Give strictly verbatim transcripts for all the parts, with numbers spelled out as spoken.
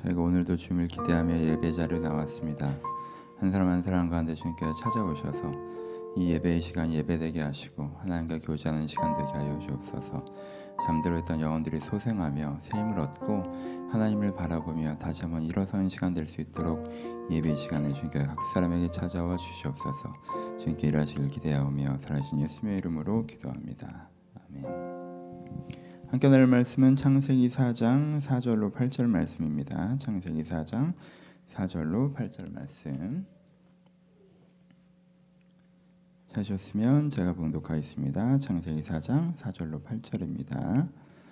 저희가 오늘도 주님을 기대하며 예배 자리에 나왔습니다. 한 사람 한 사람 가운데 주님께서 찾아오셔서 이 예배의 시간 예배되게 하시고 하나님과 교제하는 시간 되게 하여 주옵소서. 잠들어 있던 영혼들이 소생하며 새 힘을 얻고 하나님을 바라보며 다시 한번 일어서는 시간 될 수 있도록 예배 시간에 주님께서 각 사람에게 찾아와 주시옵소서. 주님께 일하시길 기대하오며 살아계신 예수님의 이름으로 기도합니다. 아멘. 함께 나눌 말씀은 창세기 사 장 사 절로 팔 절 말씀입니다. 창세기 사 장 사 절로 팔 절 말씀 찾으셨으면 제가 봉독하겠습니다. 창세기 사 장 사 절로 팔 절입니다.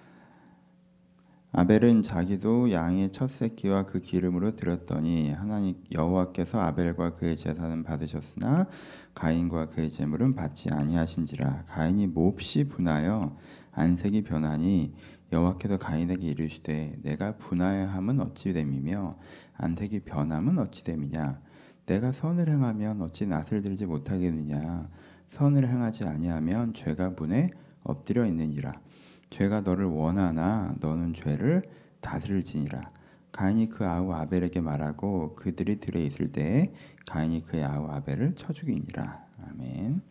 아벨은 자기도 양의 첫 새끼와 그 기름으로 드렸더니 하나님 여호와께서 아벨과 그의 제사는 받으셨으나 가인과 그의 제물은 받지 아니하신지라. 가인이 몹시 분하여 안색이 변하니 여호와께서 가인에게 이르시되 내가 분하여함은 어찌 됨이며 안색이 변함은 어찌 됨이냐. 내가 선을 행하면 어찌 낫을 들지 못하겠느냐. 선을 행하지 아니하면 죄가 분에 엎드려 있느니라. 죄가 너를 원하나 너는 죄를 다스릴지니라. 가인이 그 아우 아벨에게 말하고 그들이 들에 있을 때에 가인이 그의 아우 아벨을 쳐 죽이니라. 아멘.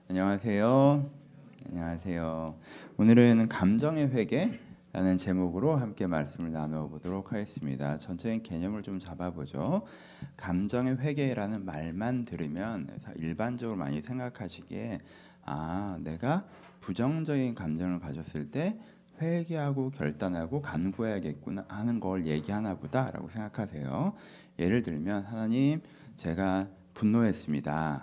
안녕하세요. 안녕하세요. 오늘은 감정의 회개라는 제목으로 함께 말씀을 나누어 보도록 하겠습니다. 전체적인 개념을 좀 잡아보죠. 감정의 회개라는 말만 들으면 일반적으로 많이 생각하시기에 아, 내가 부정적인 감정을 가졌을 때 회개하고 결단하고 간구해야겠구나 하는 걸 얘기하나 보다라고 생각하세요. 예를 들면 하나님, 제가 분노했습니다.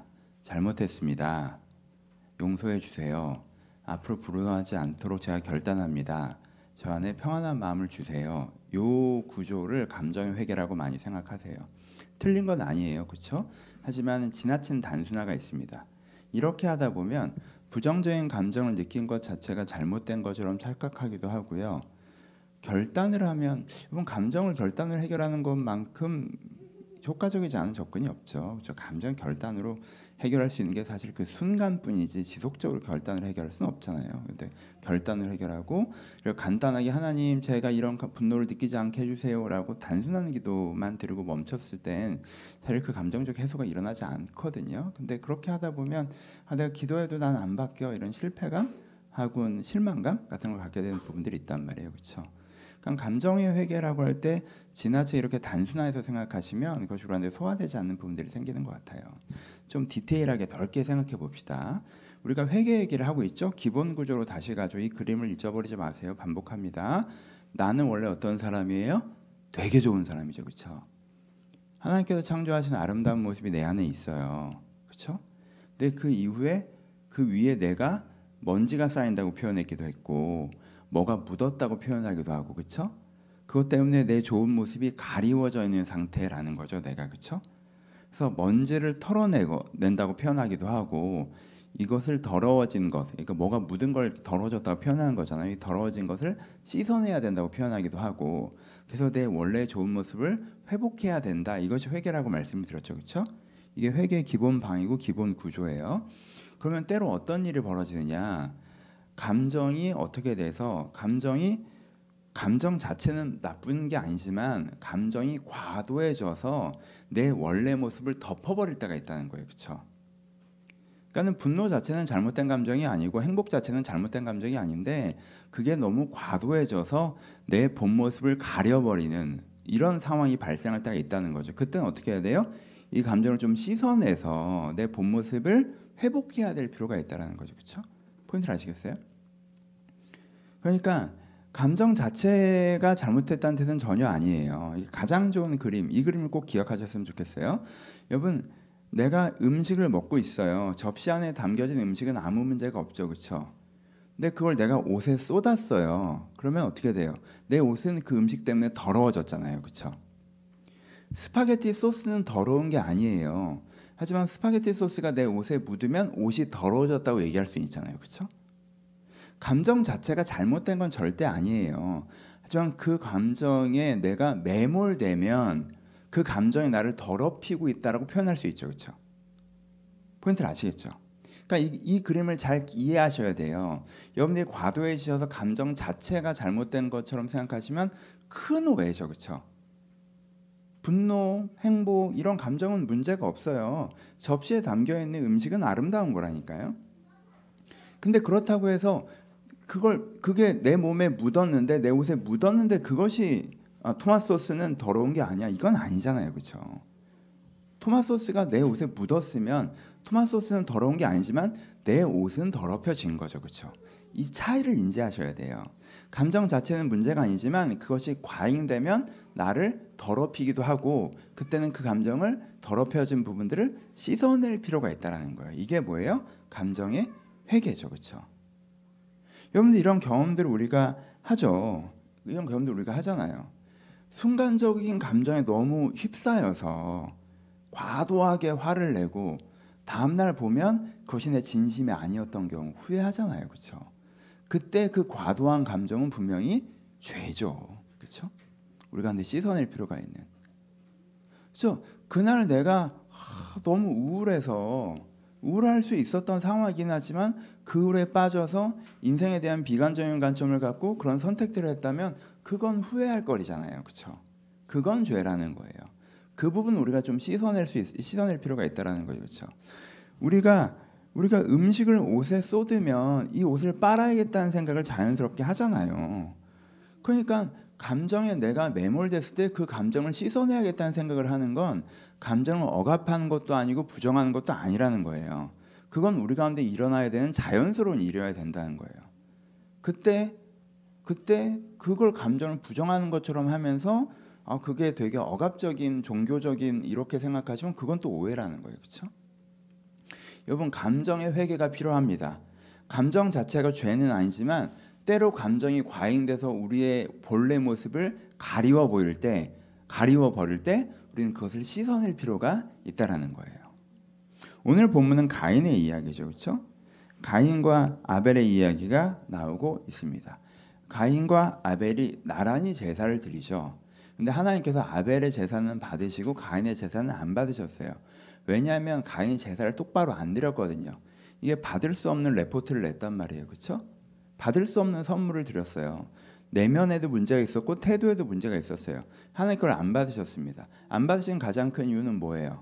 잘못했습니다. 용서해 주세요. 앞으로 불운하지 않도록 제가 결단합니다. 저 안에 평안한 마음을 주세요. 요 구조를 감정의 회개라고 많이 생각하세요. 틀린 건 아니에요. 그렇죠? 하지만 지나친 단순화가 있습니다. 이렇게 하다 보면 부정적인 감정을 느낀 것 자체가 잘못된 것처럼 착각하기도 하고요. 결단을 하면 이번 감정을 결단을 해결하는 것만큼 효과적이지 않은 접근이 없죠. 그렇죠? 감정 결단으로 해결할 수 있는 게 사실 그 순간뿐이지 지속적으로 결단을 해결할 수는 없잖아요. 근데 결단을 해결하고 그리고 간단하게 하나님, 제가 이런 분노를 느끼지 않게 해주세요라고 단순한 기도만 드리고 멈췄을 땐 사실 그 감정적 해소가 일어나지 않거든요. 근데 그렇게 하다 보면 아, 내가 기도해도 난 안 바뀌어, 이런 실패감 하고는 실망감 같은 걸 갖게 되는 부분들이 있단 말이에요. 그렇죠? 감정의 회개라고 할 때 지나치게 이렇게 단순화해서 생각하시면 그것이 우리한테 소화되지 않는 부분들이 생기는 것 같아요. 좀 디테일하게 넓게 생각해 봅시다. 우리가 회개 얘기를 하고 있죠. 기본 구조로 다시 가죠. 이 그림을 잊어버리지 마세요. 반복합니다. 나는 원래 어떤 사람이에요? 되게 좋은 사람이죠. 그렇죠? 하나님께서 창조하신 아름다운 모습이 내 안에 있어요. 그렇죠? 근데 그 이후에 그 위에 내가 먼지가 쌓인다고 표현했기도 했고 뭐가 묻었다고 표현하기도 하고, 그렇죠? 그것 때문에 내 좋은 모습이 가리워져 있는 상태라는 거죠, 내가. 그렇죠? 그래서 먼지를 털어내고 낸다고 표현하기도 하고, 이것을 더러워진 것, 그러니까 뭐가 묻은 걸 더러워졌다고 표현하는 거잖아요. 이 더러워진 것을 씻어내야 된다고 표현하기도 하고, 그래서 내 원래 좋은 모습을 회복해야 된다. 이것이 회개라고 말씀을 드렸죠, 그렇죠? 이게 회개의 기본 방이고 기본 구조예요. 그러면 때로 어떤 일이 벌어지느냐? 감정이 어떻게 돼서 감정이 감정 자체는 나쁜 게 아니지만 감정이 과도해져서 내 원래 모습을 덮어버릴 때가 있다는 거예요. 그렇죠? 그러니까 분노 자체는 잘못된 감정이 아니고 행복 자체는 잘못된 감정이 아닌데 그게 너무 과도해져서 내 본 모습을 가려버리는 이런 상황이 발생할 때가 있다는 거죠. 그때는 어떻게 해야 돼요? 이 감정을 좀 씻어내서 내 본 모습을 회복해야 될 필요가 있다는 거죠. 그렇죠? 포인트를 아시겠어요? 그러니까 감정 자체가 잘못됐다는 뜻은 전혀 아니에요. 가장 좋은 그림, 이 그림을 꼭 기억하셨으면 좋겠어요. 여러분, 내가 음식을 먹고 있어요. 접시 안에 담겨진 음식은 아무 문제가 없죠. 그렇죠? 근데 그걸 내가 옷에 쏟았어요. 그러면 어떻게 돼요? 내 옷은 그 음식 때문에 더러워졌잖아요. 그렇죠? 스파게티 소스는 더러운 게 아니에요. 하지만 스파게티 소스가 내 옷에 묻으면 옷이 더러워졌다고 얘기할 수 있잖아요. 그렇죠? 감정 자체가 잘못된 건 절대 아니에요. 하지만 그 감정에 내가 매몰되면 그 감정이 나를 더럽히고 있다라고 표현할 수 있죠. 그렇죠? 포인트를 아시겠죠? 그러니까 이, 이 그림을 잘 이해하셔야 돼요. 여러분들이 과도해지셔서 감정 자체가 잘못된 것처럼 생각하시면 큰 오해죠. 그렇죠? 분노, 행복 이런 감정은 문제가 없어요. 접시에 담겨있는 음식은 아름다운 거라니까요. 근데 그렇다고 해서 그걸 그게 내 몸에 묻었는데 내 옷에 묻었는데 그것이 아, 토마토 소스는 더러운 게 아니야. 이건 아니잖아요. 그렇죠? 토마토 소스가 내 옷에 묻었으면 토마토 소스는 더러운 게 아니지만 내 옷은 더럽혀진 거죠. 그렇죠? 이 차이를 인지하셔야 돼요. 감정 자체는 문제가 아니지만 그것이 과잉되면 나를 더럽히기도 하고 그때는 그 감정을 더럽혀진 부분들을 씻어낼 필요가 있다는 거예요. 이게 뭐예요? 감정의 회개죠. 그렇죠? 여러분들 이런 경험들을 우리가 하죠. 이런 경험들 우리가 하잖아요. 순간적인 감정에 너무 휩싸여서 과도하게 화를 내고 다음날 보면 그것이 내 진심이 아니었던 경우 후회하잖아요. 그렇죠? 그때 그 과도한 감정은 분명히 죄죠. 그렇죠? 우리가 근데 씻어낼 필요가 있는. 그렇죠? 그날 내가 하, 너무 우울해서 우울할 수 있었던 상황이긴 하지만 그 우울에 빠져서 인생에 대한 비관적인 관점을 갖고 그런 선택들을 했다면 그건 후회할 거리잖아요. 그렇죠? 그건 죄라는 거예요. 그 부분 우리가 좀 씻어낼 수 있, 씻어낼 필요가 있다라는 거예요. 그렇죠? 우리가 우리가 음식을 옷에 쏟으면 이 옷을 빨아야겠다는 생각을 자연스럽게 하잖아요. 그러니까 감정에 내가 매몰됐을 때 그 감정을 씻어내야겠다는 생각을 하는 건 감정을 억압하는 것도 아니고 부정하는 것도 아니라는 거예요. 그건 우리 가운데 일어나야 되는 자연스러운 일이어야 된다는 거예요. 그때 그때 그걸 감정을 부정하는 것처럼 하면서 아 그게 되게 억압적인 종교적인 이렇게 생각하시면 그건 또 오해라는 거예요. 그렇죠? 여러분 감정의 회개가 필요합니다. 감정 자체가 죄는 아니지만 때로 감정이 과잉돼서 우리의 본래 모습을 가리워 보일 때, 가리워 버릴 때 우리는 그것을 씻어낼 필요가 있다라는 거예요. 오늘 본문은 가인의 이야기죠. 그렇죠? 가인과 아벨의 이야기가 나오고 있습니다. 가인과 아벨이 나란히 제사를 드리죠. 근데 하나님께서 아벨의 제사는 받으시고 가인의 제사는 안 받으셨어요. 왜냐하면 가인이 제사를 똑바로 안 드렸거든요. 이게 받을 수 없는 레포트를 냈단 말이에요. 그렇죠? 받을 수 없는 선물을 드렸어요. 내면에도 문제가 있었고 태도에도 문제가 있었어요. 하나님 걸 안 받으셨습니다. 안 받으신 가장 큰 이유는 뭐예요?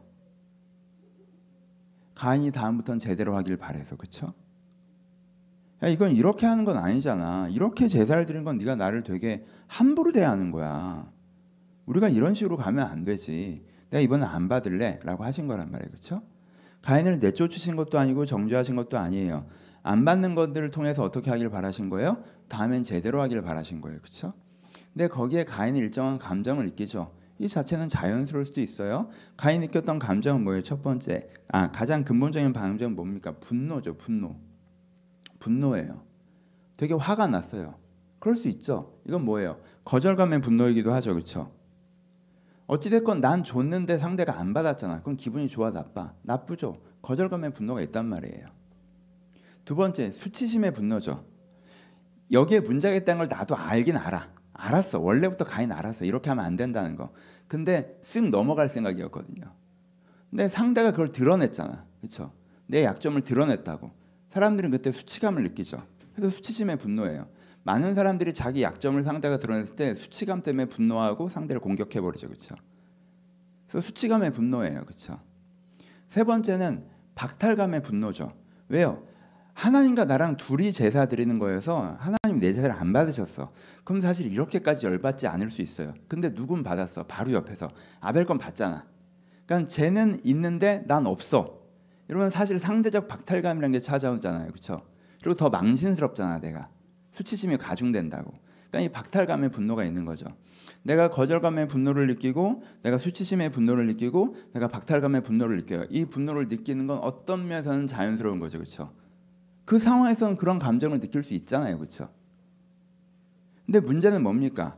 가인이 다음부터는 제대로 하길 바래서. 그렇죠? 야, 이건 이렇게 하는 건 아니잖아. 이렇게 제사를 드린 건 네가 나를 되게 함부로 대하는 거야. 우리가 이런 식으로 가면 안 되지. 내가 이번엔 안 받을래 라고 하신 거란 말이에요. 그렇죠? 가인을 내쫓으신 것도 아니고 정죄하신 것도 아니에요. 안 받는 것들을 통해서 어떻게 하길 바라신 거예요? 다음엔 제대로 하길 바라신 거예요. 그렇죠? 근데 거기에 가인이 일정한 감정을 느끼죠. 이 자체는 자연스러울 수도 있어요. 가인이 느꼈던 감정은 뭐예요? 첫 번째, 아 가장 근본적인 감정은 뭡니까? 분노죠. 분노. 분노예요. 되게 화가 났어요. 그럴 수 있죠. 이건 뭐예요? 거절감의 분노이기도 하죠. 그렇죠? 어찌됐건 난 줬는데 상대가 안 받았잖아. 그럼 기분이 좋아 나빠? 나쁘죠. 거절감의 분노가 있단 말이에요. 두 번째, 수치심의 분노죠. 여기에 문제가 있다는 걸 나도 알긴 알아. 알았어. 원래부터 가인 알았어. 이렇게 하면 안 된다는 거. 근데 쓱 넘어갈 생각이었거든요. 근데 상대가 그걸 드러냈잖아. 그렇죠? 내 약점을 드러냈다고. 사람들은 그때 수치감을 느끼죠. 그래서 수치심의 분노예요. 많은 사람들이 자기 약점을 상대가 드러냈을 때 수치감 때문에 분노하고 상대를 공격해버리죠. 그렇죠? 그래서 수치감의 분노예요. 그렇죠? 세 번째는 박탈감의 분노죠. 왜요? 하나님과 나랑 둘이 제사 드리는 거여서 하나님 내 제사를 안 받으셨어. 그럼 사실 이렇게까지 열받지 않을 수 있어요. 근데 누군 받았어. 바로 옆에서. 아벨 건 받잖아. 그러니까 쟤는 있는데 난 없어. 이러면 사실 상대적 박탈감이라는 게 찾아오잖아요. 그렇죠? 그리고 더 망신스럽잖아. 내가. 수치심이 가중된다고. 그러니까 이 박탈감의 분노가 있는 거죠. 내가 거절감의 분노를 느끼고 내가 수치심의 분노를 느끼고 내가 박탈감의 분노를 느껴요. 이 분노를 느끼는 건 어떤 면에서는 자연스러운 거죠. 그렇죠? 그 상황에서는 그런 감정을 느낄 수 있잖아요. 그렇죠? 근데 문제는 뭡니까?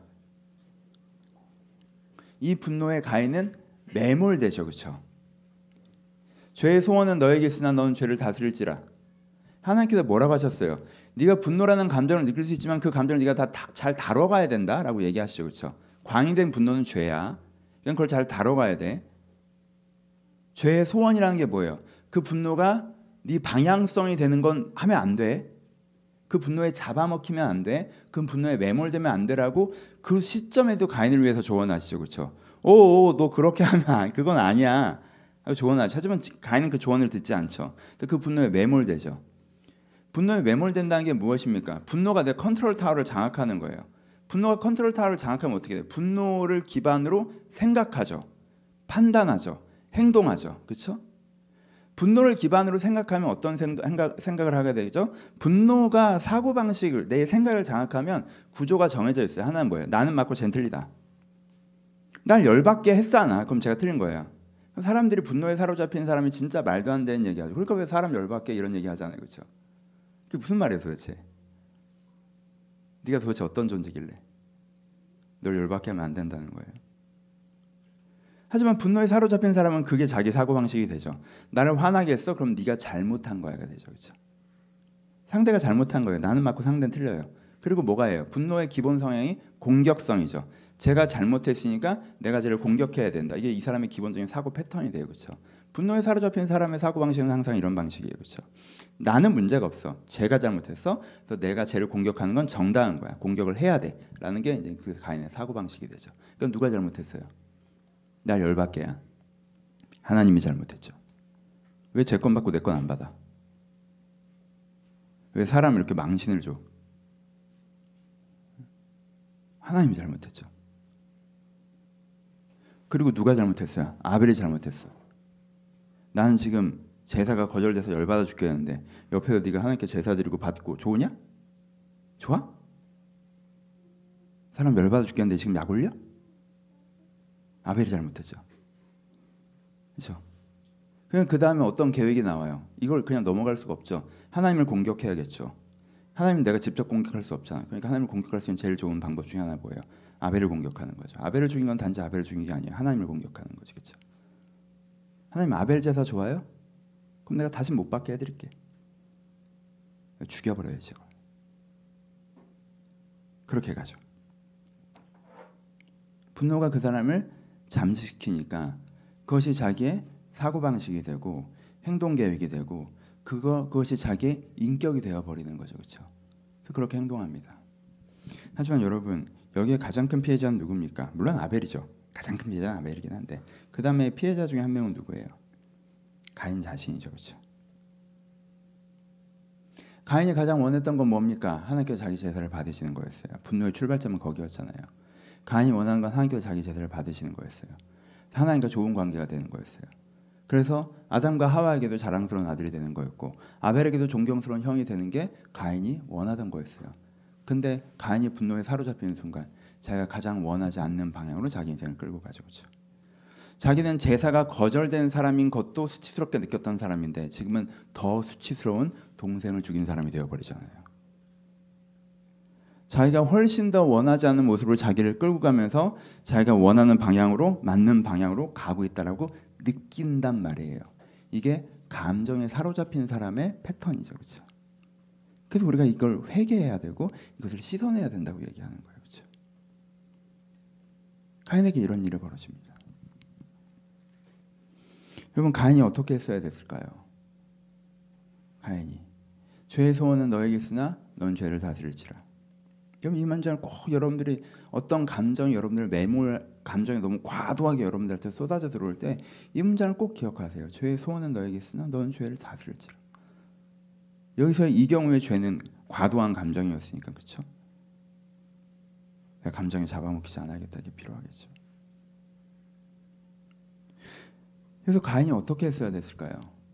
이 분노의 가인은 매몰되죠. 그렇죠? 죄의 소원은 너에게 있으나 너는 죄를 다스릴지라. 하나님께서 뭐라고 하셨어요? 네가 분노라는 감정을 느낄 수 있지만 그 감정을 네가 다 잘 다뤄가야 된다라고 얘기하시죠. 그렇죠? 광인된 분노는 죄야. 그냥 그걸 잘 다뤄가야 돼. 죄의 소원이라는 게 뭐예요? 그 분노가 네 방향성이 되는 건 하면 안 돼. 그 분노에 잡아먹히면 안 돼. 그 분노에 매몰되면 안 되라고 그 시점에도 가인을 위해서 조언하시죠. 그렇죠? 오, 너 그렇게 하면 안- 그건 아니야. 하고 조언하죠. 하지만 가인은 그 조언을 듣지 않죠. 그 분노에 매몰되죠. 분노에 매몰된다는 게 무엇입니까? 분노가 내 컨트롤 타워를 장악하는 거예요. 분노가 컨트롤 타워를 장악하면 어떻게 돼요? 분노를 기반으로 생각하죠. 판단하죠. 행동하죠. 그렇죠? 분노를 기반으로 생각하면 어떤 생각, 생각을 하게 되죠? 분노가 사고방식을, 내 생각을 장악하면 구조가 정해져 있어요. 하나는 뭐예요? 나는 맞고 쟨 틀리다. 날 열받게 했잖아. 그럼 제가 틀린 거예요. 사람들이 분노에 사로잡힌 사람이 진짜 말도 안 되는 얘기하죠. 그러니까 왜 사람 열받게 이런 얘기 하잖아요. 그렇죠? 그게 무슨 말이에요 도대체? 네가 도대체 어떤 존재길래 널 열받게 하면 안 된다는 거예요. 하지만 분노에 사로잡힌 사람은 그게 자기 사고방식이 되죠. 나를 화나게 했어? 그럼 네가 잘못한 거야가 되죠. 그렇죠? 상대가 잘못한 거예요. 나는 맞고 상대는 틀려요. 그리고 뭐가 해요? 분노의 기본 성향이 공격성이죠. 제가 잘못했으니까 내가 쟤를 공격해야 된다. 이게 이 사람의 기본적인 사고 패턴이 돼요. 그렇죠? 분노에 사로잡힌 사람의 사고방식은 항상 이런 방식이에요. 그렇죠? 나는 문제가 없어. 쟤가 잘못했어. 그래서 내가 쟤를 공격하는 건 정당한 거야. 공격을 해야 돼. 라는 게 이제 그 가인의 사고방식이 되죠. 그럼 누가 잘못했어요? 날 열받게야. 하나님이 잘못했죠. 왜 제 건 받고 내 건 안 받아? 왜 사람을 이렇게 망신을 줘? 하나님이 잘못했죠. 그리고 누가 잘못했어요? 아벨이 잘못했어. 나는 지금 제사가 거절돼서 열받아 죽겠는데 옆에서 네가 하나님께 제사 드리고 받고 좋으냐? 좋아? 사람 열받아 죽겠는데 지금 약 올려? 아벨이 잘못했죠. 그렇죠? 그냥 그 다음에 어떤 계획이 나와요. 이걸 그냥 넘어갈 수가 없죠. 하나님을 공격해야겠죠. 하나님 내가 직접 공격할 수 없잖아. 그러니까 하나님을 공격할 수 있는 제일 좋은 방법 중에 하나 뭐예요? 아벨을 공격하는 거죠. 아벨을 죽인 건 단지 아벨을 죽인 게 아니에요. 하나님을 공격하는 거죠. 그렇죠? 하나님 아벨 제사 좋아요? 그럼 내가 다시 못 받게 해드릴게. 죽여버려야지. 그렇게 가죠. 분노가 그 사람을 잠식시키니까 그것이 자기의 사고방식이 되고 행동계획이 되고 그거, 그것이 자기의 인격이 되어버리는 거죠. 그렇죠? 그래서 그렇게 행동합니다. 하지만 여러분 여기에 가장 큰 피해자는 누굽니까? 물론 아벨이죠. 가장 큰 피해자는 아벨이긴 한데 그 다음에 피해자 중에 한 명은 누구예요? 가인 자신이죠. 그렇죠? 가인이 가장 원했던 건 뭡니까? 하나님께서 자기 제사를 받으시는 거였어요. 분노의 출발점은 거기였잖아요. 가인이 원하는 건 하나님께서 자기 제사를 받으시는 거였어요. 하나님과 좋은 관계가 되는 거였어요. 그래서 아담과 하와에게도 자랑스러운 아들이 되는 거였고 아벨에게도 존경스러운 형이 되는 게 가인이 원하던 거였어요. 근데 가인이 분노에 사로잡히는 순간 자기가 가장 원하지 않는 방향으로 자기 인생을 끌고 가죠. 그렇죠? 자기는 제사가 거절된 사람인 것도 수치스럽게 느꼈던 사람인데 지금은 더 수치스러운 동생을 죽인 사람이 되어버리잖아요. 자기가 훨씬 더 원하지 않는 모습으로 자기를 끌고 가면서 자기가 원하는 방향으로 맞는 방향으로 가고 있다라고 느낀단 말이에요. 이게 감정에 사로잡힌 사람의 패턴이죠. 그렇죠? 그래서 우리가 이걸 회개해야 되고 이것을 씻어내야 된다고 얘기하는 거예요. 그렇죠? 가인에게 이런 일이 벌어집니다. 여러분 가인이 어떻게 했어야 됐을까요? 가인이 죄의 소원은 너에게 있으나 넌 죄를 다스릴지라. 여러분 이 문장을 꼭 여러분들이 어떤 감정이 여러분들 매몰 감정이 너무 과도하게 여러분들한테 쏟아져 들어올 때 이 문장을 꼭 기억하세요. 죄의 소원은 너에게 있으나 넌 죄를 다스릴지라. 여기서 이 경우의 죄는 과도한 감정이었으니까 그렇죠? 내가 감정에 잡아먹히지 않아야겠다 이게 필요하겠죠. 그래서 가인이 어떻게 했어야 됐을까요?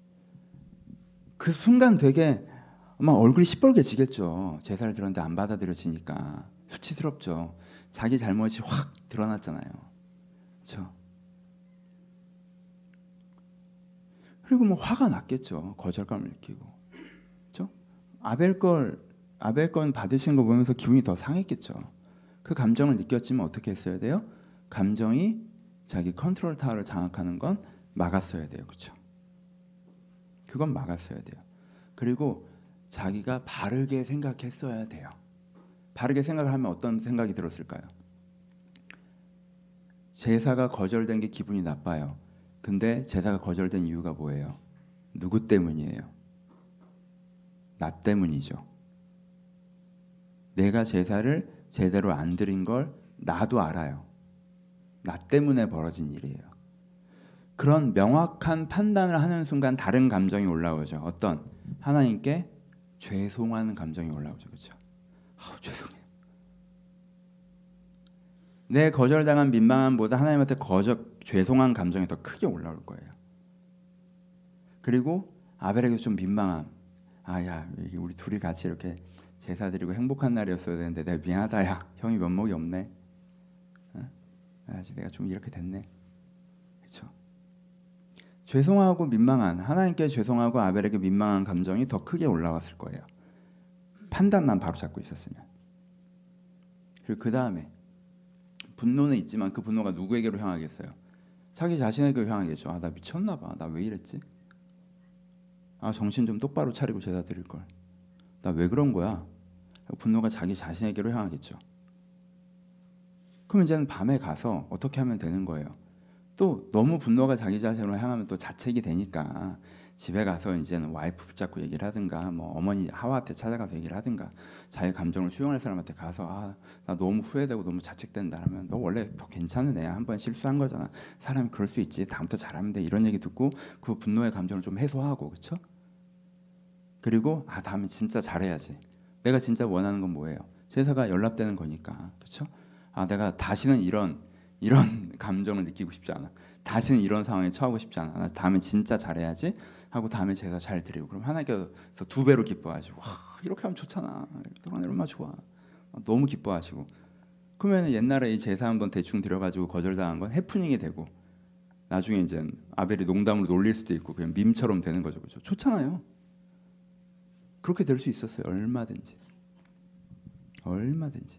그 순간 되게 막 얼굴이 시뻘개지겠죠. 제사를 드렸는데 안 받아들여지니까 수치스럽죠. 자기 잘못이 확 드러났잖아요. 그렇죠? 그리고 뭐 화가 났겠죠. 거절감을 느끼고. 그렇죠? 아벨 걸 아벨 건 받으신 거 보면서 기분이 더 상했겠죠. 그 감정을 느꼈지만 어떻게 했어야 돼요? 감정이 자기 컨트롤 타워를 장악하는 건 막았어야 돼요. 그렇죠? 그건 막았어야 돼요. 그리고 자기가 바르게 생각했어야 돼요. 바르게 생각하면 어떤 생각이 들었을까요? 제사가 거절된 게 기분이 나빠요. 근데 제사가 거절된 이유가 뭐예요? 누구 때문이에요? 나 때문이죠. 내가 제사를 제대로 안 드린 걸 나도 알아요. 나 때문에 벌어진 일이에요. 그런 명확한 판단을 하는 순간 다른 감정이 올라오죠. 어떤? 하나님께 죄송하는 감정이 올라오죠. 그렇죠? 아우, 죄송해요. 내 거절당한 민망함보다 하나님한테 거절, 죄송한 감정이 더 크게 올라올 거예요. 그리고 아벨에게 좀 민망함. 아야, 우리 둘이 같이 이렇게 제사 드리고 행복한 날이었어야 되는데 내가 미안하다. 야, 형이 면목이 없네. 어? 아직 내가 좀 이렇게 됐네. 그렇죠? 죄송하고 민망한, 하나님께 죄송하고 아벨에게 민망한 감정이 더 크게 올라왔을 거예요. 판단만 바로 잡고 있었으면. 그리고 그 다음에 분노는 있지만 그 분노가 누구에게로 향하겠어요? 자기 자신에게 향하겠죠. 아, 나 미쳤나 봐. 나 왜 이랬지? 아, 정신 좀 똑바로 차리고 제사 드릴 걸. 나 왜 그런 거야? 분노가 자기 자신에게로 향하겠죠. 그럼 이제는 밤에 가서 어떻게 하면 되는 거예요? 또 너무 분노가 자기 자신으로 향하면 또 자책이 되니까 집에 가서 이제는 와이프 붙잡고 얘기를 하든가, 뭐 어머니 하와한테 찾아가서 얘기를 하든가, 자기 감정을 수용할 사람한테 가서 아, 나 너무 후회되고 너무 자책된다 하면 너 원래 더 괜찮은 애야. 한 번 실수한 거잖아. 사람이 그럴 수 있지. 다음부터 잘하면 돼. 이런 얘기 듣고 그 분노의 감정을 좀 해소하고, 그렇죠? 그리고 아, 다음에 진짜 잘해야지. 내가 진짜 원하는 건 뭐예요? 제사가 연락되는 거니까, 그렇죠? 아, 내가 다시는 이런 이런 감정을 느끼고 싶지 않아. 다시는 이런 상황에 처하고 싶지 않아. 나 다음에 진짜 잘해야지 하고 다음에 제사 잘 드리고, 그럼 하나님께서 두 배로 기뻐하시고, 와, 이렇게 하면 좋잖아. 하나님 얼마나 좋아. 너무 기뻐하시고. 그러면 옛날에 이 제사 한번 대충 드려가지고 거절당한 건 해프닝이 되고, 나중에 이제 아벨이 농담으로 놀릴 수도 있고 그냥 밈처럼 되는 거죠, 그렇죠? 좋잖아요. 그렇게 될 수 있었어요. 얼마든지. 얼마든지.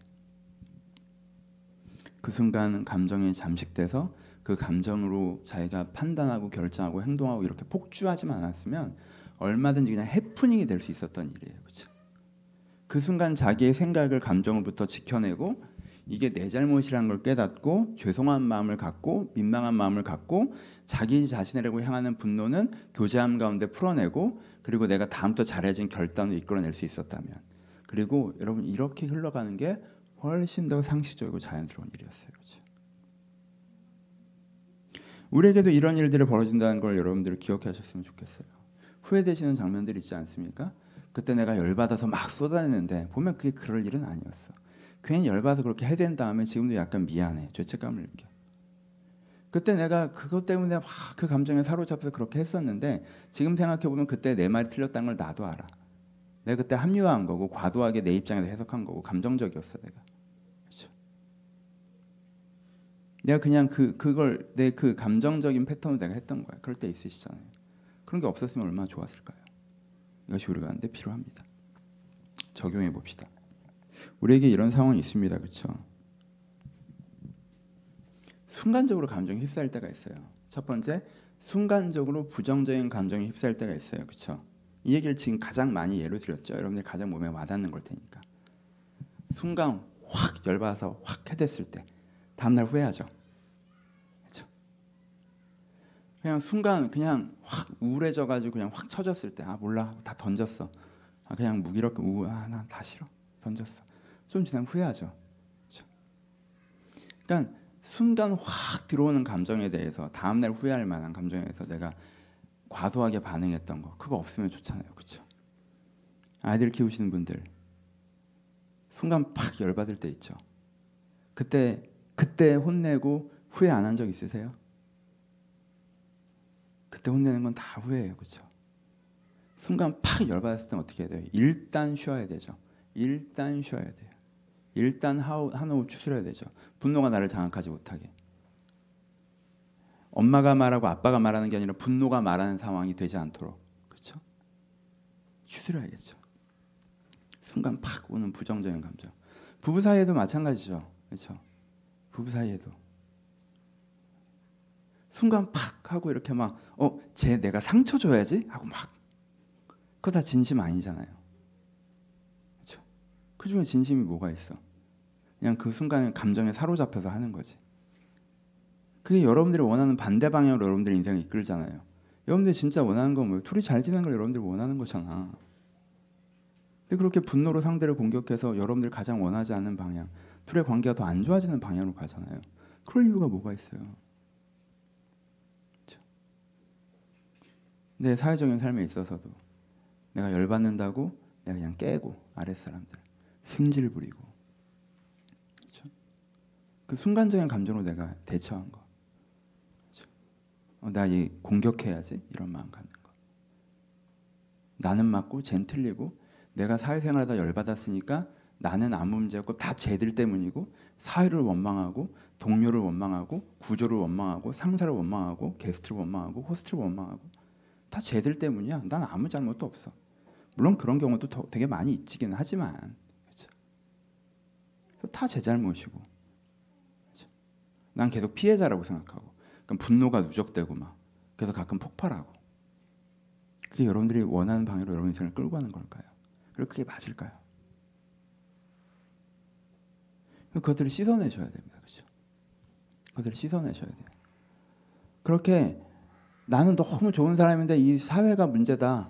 그 순간 감정이 잠식돼서 그 감정으로 자기가 판단하고 결정하고 행동하고 이렇게 폭주하지만 않았으면 얼마든지 그냥 해프닝이 될 수 있었던 일이에요. 그렇죠? 그 순간 자기의 생각을 감정으로부터 지켜내고 이게 내 잘못이라는 걸 깨닫고 죄송한 마음을 갖고 민망한 마음을 갖고 자기 자신이라고 향하는 분노는 교제함 가운데 풀어내고, 그리고 내가 다음부터 잘해진 결단을 이끌어낼 수 있었다면, 그리고 여러분 이렇게 흘러가는 게 훨씬 더 상식적이고 자연스러운 일이었어요. 그렇죠? 우리에게도 이런 일들이 벌어진다는 걸 여러분들이 기억하셨으면 좋겠어요. 후회되시는 장면들이 있지 않습니까? 그때 내가 열받아서 막 쏟아냈는데 보면 그게 그럴 일은 아니었어. 괜히 열받아서 그렇게 해댄 다음에 지금도 약간 미안해. 죄책감을 느껴. 그때 내가 그것 때문에 막 그 감정에 사로잡혀서 그렇게 했었는데 지금 생각해보면 그때 내 말이 틀렸다는 걸 나도 알아. 내가 그때 합리화한 거고 과도하게 내 입장에서 해석한 거고 감정적이었어 내가. 그렇죠? 내가 그냥 그 그걸 내 그 감정적인 패턴을 내가 했던 거야. 그럴 때 있으시잖아요. 그런 게 없었으면 얼마나 좋았을까요? 이것이 우리가 하는데 필요합니다. 적용해 봅시다. 우리에게 이런 상황이 있습니다. 그렇죠? 순간적으로 감정이 휩싸일 때가 있어요. 첫 번째, 순간적으로 부정적인 감정이 휩싸일 때가 있어요. 그렇죠? 이 얘기를 지금 가장 많이 예로 드렸죠. 여러분들이 가장 몸에 와닿는 걸 테니까. 순간 확 열받아서 확 해댔을 때 다음날 후회하죠. 그렇죠? 그냥 순간 그냥 확 우울해져가지고 그냥 확 쳐졌을 때 아 몰라 다 던졌어. 아 그냥 무기력해 우 아 난 다 싫어 던졌어. 좀 지나면 후회하죠. 그렇죠? 그러니까 순간 확 들어오는 감정에 대해서 다음날 후회할 만한 감정에 대해서 내가 과도하게 반응했던 거 그거 없으면 좋잖아요. 그렇죠? 아이들 키우시는 분들 순간 팍 열받을 때 있죠. 그때 그때 혼내고 후회 안 한 적 있으세요? 그때 혼내는 건 다 후회예요. 그렇죠? 순간 팍 열받았을 때는 어떻게 해야 돼요? 일단 쉬어야 되죠. 일단 쉬어야 돼요. 일단 한 호흡 추스려야 되죠. 분노가 나를 장악하지 못하게. 엄마가 말하고 아빠가 말하는 게 아니라 분노가 말하는 상황이 되지 않도록. 그렇죠? 추스려야겠죠. 순간 팍 오는 부정적인 감정. 부부 사이에도 마찬가지죠. 그렇죠? 부부 사이에도 순간 팍 하고 이렇게 막 어, 쟤 내가 상처 줘야지 하고 막 그거 다 진심 아니잖아요. 그렇죠? 그 중에 진심이 뭐가 있어? 그냥 그 순간에 감정에 사로잡혀서 하는 거지. 그게 여러분들이 원하는 반대 방향으로 여러분들의 인생을 이끌잖아요. 여러분들이 진짜 원하는 건 뭐예요? 둘이 잘 지내는 걸 여러분들이 원하는 거잖아. 근데 그렇게 분노로 상대를 공격해서 여러분들이 가장 원하지 않는 방향, 둘의 관계가 더 안 좋아지는 방향으로 가잖아요. 그럴 이유가 뭐가 있어요? 그렇죠? 내 사회적인 삶에 있어서도 내가 열받는다고 내가 그냥 깨고 아랫사람들 승질 부리고, 그렇죠? 그 순간적인 감정으로 내가 대처한 거, 그렇죠? 어, 나 이 공격해야지 이런 마음 갖는 거. 나는 맞고 쟨 틀리고, 내가 사회생활하다 열받았으니까 나는 아무 문제 없고 다 쟤들 때문이고, 사회를 원망하고 동료를 원망하고 구조를 원망하고 상사를 원망하고 게스트를 원망하고 호스트를 원망하고 다 쟤들 때문이야. 난 아무 잘못도 없어. 물론 그런 경우도 더, 되게 많이 있긴 하지만, 그렇죠? 다 제 잘못이고, 그렇죠? 난 계속 피해자라고 생각하고, 그럼 분노가 누적되고 막 그래서 가끔 폭발하고. 그게 여러분들이 원하는 방향으로 여러분 인생을 끌고 가는 걸까요? 그리고 그게 맞을까요? 그것들을 씻어내셔야 됩니다. 그렇죠? 그것들을 씻어내셔야 돼요. 그렇게 나는 너무 좋은 사람인데 이 사회가 문제다.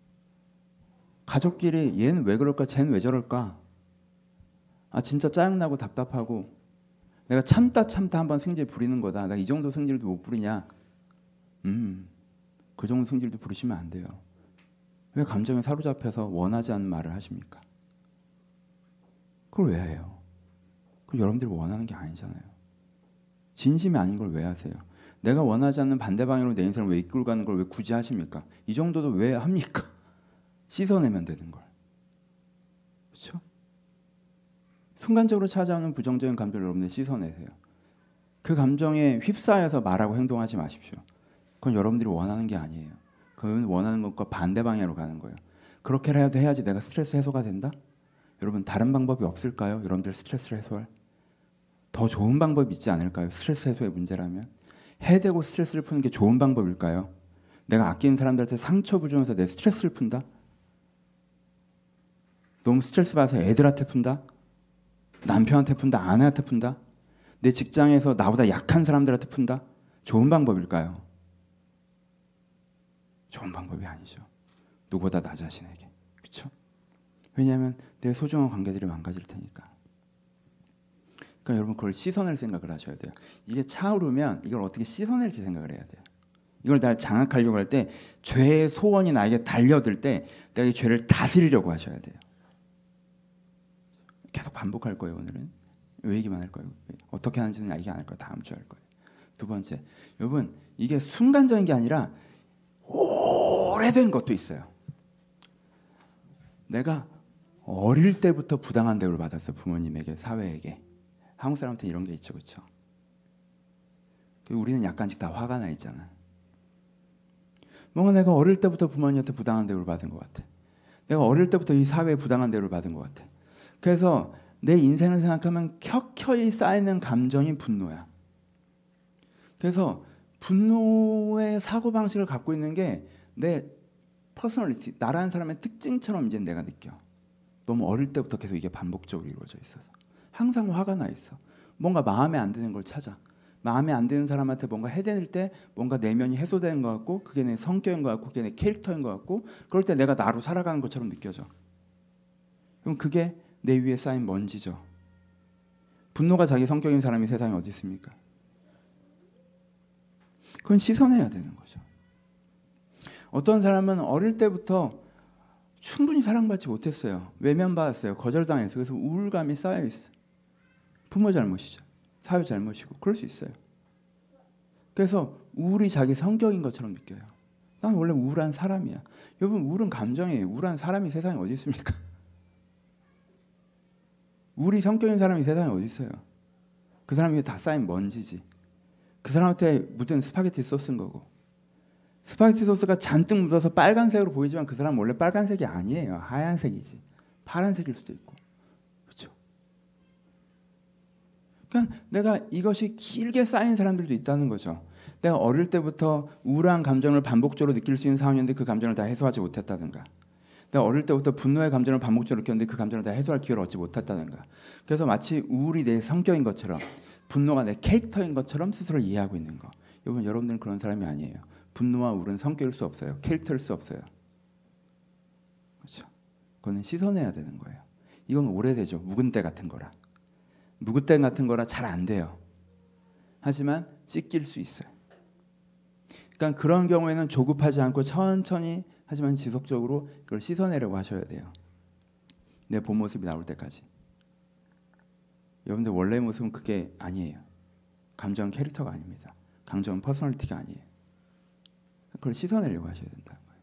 가족끼리 얘는 왜 그럴까? 쟤는 왜 저럴까? 아 진짜 짜증나고 답답하고 내가 참다 참다 한번 승질 부리는 거다. 나 이 정도 승질도 못 부리냐? 음, 그 정도 승질도 부리시면 안 돼요. 왜 감정에 사로잡혀서 원하지 않는 말을 하십니까? 그걸 왜 해요? 그럼 여러분들이 원하는 게 아니잖아요. 진심이 아닌 걸 왜 하세요? 내가 원하지 않는 반대 방향으로 내 인생을 왜 이끌고 가는 걸 왜 굳이 하십니까? 이 정도도 왜 합니까? 씻어내면 되는 걸. 그렇죠? 순간적으로 찾아오는 부정적인 감정을 여러분들 씻어내세요. 그 감정에 휩싸여서 말하고 행동하지 마십시오. 그건 여러분들이 원하는 게 아니에요. 그건 원하는 것과 반대 방향으로 가는 거예요. 그렇게라도 해야지 내가 스트레스 해소가 된다? 여러분 다른 방법이 없을까요? 여러분들 스트레스를 해소할? 더 좋은 방법이 있지 않을까요? 스트레스 해소의 문제라면? 해대고 스트레스를 푸는 게 좋은 방법일까요? 내가 아끼는 사람들한테 상처 주면서 내 스트레스를 푼다? 너무 스트레스 받아서 애들한테 푼다? 남편한테 푼다? 아내한테 푼다? 내 직장에서 나보다 약한 사람들한테 푼다? 좋은 방법일까요? 좋은 방법이 아니죠. 누구보다 나 자신에게. 그렇죠? 왜냐하면 내 소중한 관계들이 망가질 테니까. 그러니까 여러분 그걸 씻어낼 생각을 하셔야 돼요. 이게 차오르면 이걸 어떻게 씻어낼지 생각을 해야 돼요. 이걸 날 장악하려고 할 때 죄의 소원이 나에게 달려들 때 내가 이 죄를 다스리려고 하셔야 돼요. 계속 반복할 거예요. 오늘은 이 얘기만 할 거예요. 어떻게 하는지는 얘기 안 할 거예요. 다음 주에 할 거예요. 두 번째, 여러분 이게 순간적인 게 아니라 오래된 것도 있어요. 내가 어릴 때부터 부당한 대우를 받았어요. 부모님에게, 사회에게. 한국 사람한테 이런 게 있죠. 그렇죠? 우리는 약간씩 다 화가 나 있잖아. 뭔가 내가 어릴 때부터 부모님한테 부당한 대우를 받은 것 같아. 내가 어릴 때부터 이 사회에 부당한 대우를 받은 것 같아. 그래서 내 인생을 생각하면 켜켜이 쌓이는 감정이 분노야. 그래서 분노의 사고방식을 갖고 있는 게 내 퍼스널리티, 나라는 사람의 특징처럼 이제 내가 느껴. 너무 어릴 때부터 계속 이게 반복적으로 이루어져 있어서 항상 화가 나 있어. 뭔가 마음에 안 드는 걸 찾아. 마음에 안 드는 사람한테 뭔가 해댈 때 뭔가 내면이 해소되는 것 같고 그게 내 성격인 것 같고 그게 내 캐릭터인 것 같고 그럴 때 내가 나로 살아가는 것처럼 느껴져. 그럼 그게 내 위에 쌓인 먼지죠. 분노가 자기 성격인 사람이 세상에 어디 있습니까? 그건 씻어내야 되는 거죠. 어떤 사람은 어릴 때부터 충분히 사랑받지 못했어요. 외면받았어요. 거절당했어요. 그래서 우울감이 쌓여있어요. 부모 잘못이죠. 사회 잘못이고 그럴 수 있어요. 그래서 우울이 자기 성격인 것처럼 느껴요. 난 원래 우울한 사람이야. 여러분 우울은 감정이에요. 우울한 사람이 세상에 어디 있습니까? 우울이 성격인 사람이 세상에 어디 있어요? 그 사람 위에 다 쌓인 먼지지. 그 사람한테 묻은 스파게티 소스인 거고. 스파게티 소스가 잔뜩 묻어서 빨간색으로 보이지만 그 사람은 원래 빨간색이 아니에요. 하얀색이지. 파란색일 수도 있고. 그렇죠? 그러니까 내가 이것이 길게 쌓인 사람들도 있다는 거죠. 내가 어릴 때부터 우울한 감정을 반복적으로 느낄 수 있는 상황이었는데 그 감정을 다 해소하지 못했다든가. 내가 어릴 때부터 분노의 감정을 반복적으로 느꼈는데 그 감정을 다 해소할 기회를 얻지 못했다든가. 그래서 마치 우울이 내 성격인 것처럼 분노가 내 캐릭터인 것처럼 스스로를 이해하고 있는 거. 여러분, 여러분들은 그런 사람이 아니에요. 분노와 우울은 성격일 수 없어요. 캐릭터일 수 없어요. 그렇죠? 그거는 씻어내야 되는 거예요. 이건 오래되죠. 묵은 때 같은 거라. 묵은 때 같은 거라 잘 안 돼요. 하지만 씻길 수 있어요. 그러니까 그런 경우에는 조급하지 않고 천천히 하지만 지속적으로 그걸 씻어내려고 하셔야 돼요. 내 본 모습이 나올 때까지. 여러분들 원래 모습은 그게 아니에요. 감정은 캐릭터가 아닙니다. 감정은 퍼스널리티가 아니에요. 그걸 씻어내려고 하셔야 된다는 거예요.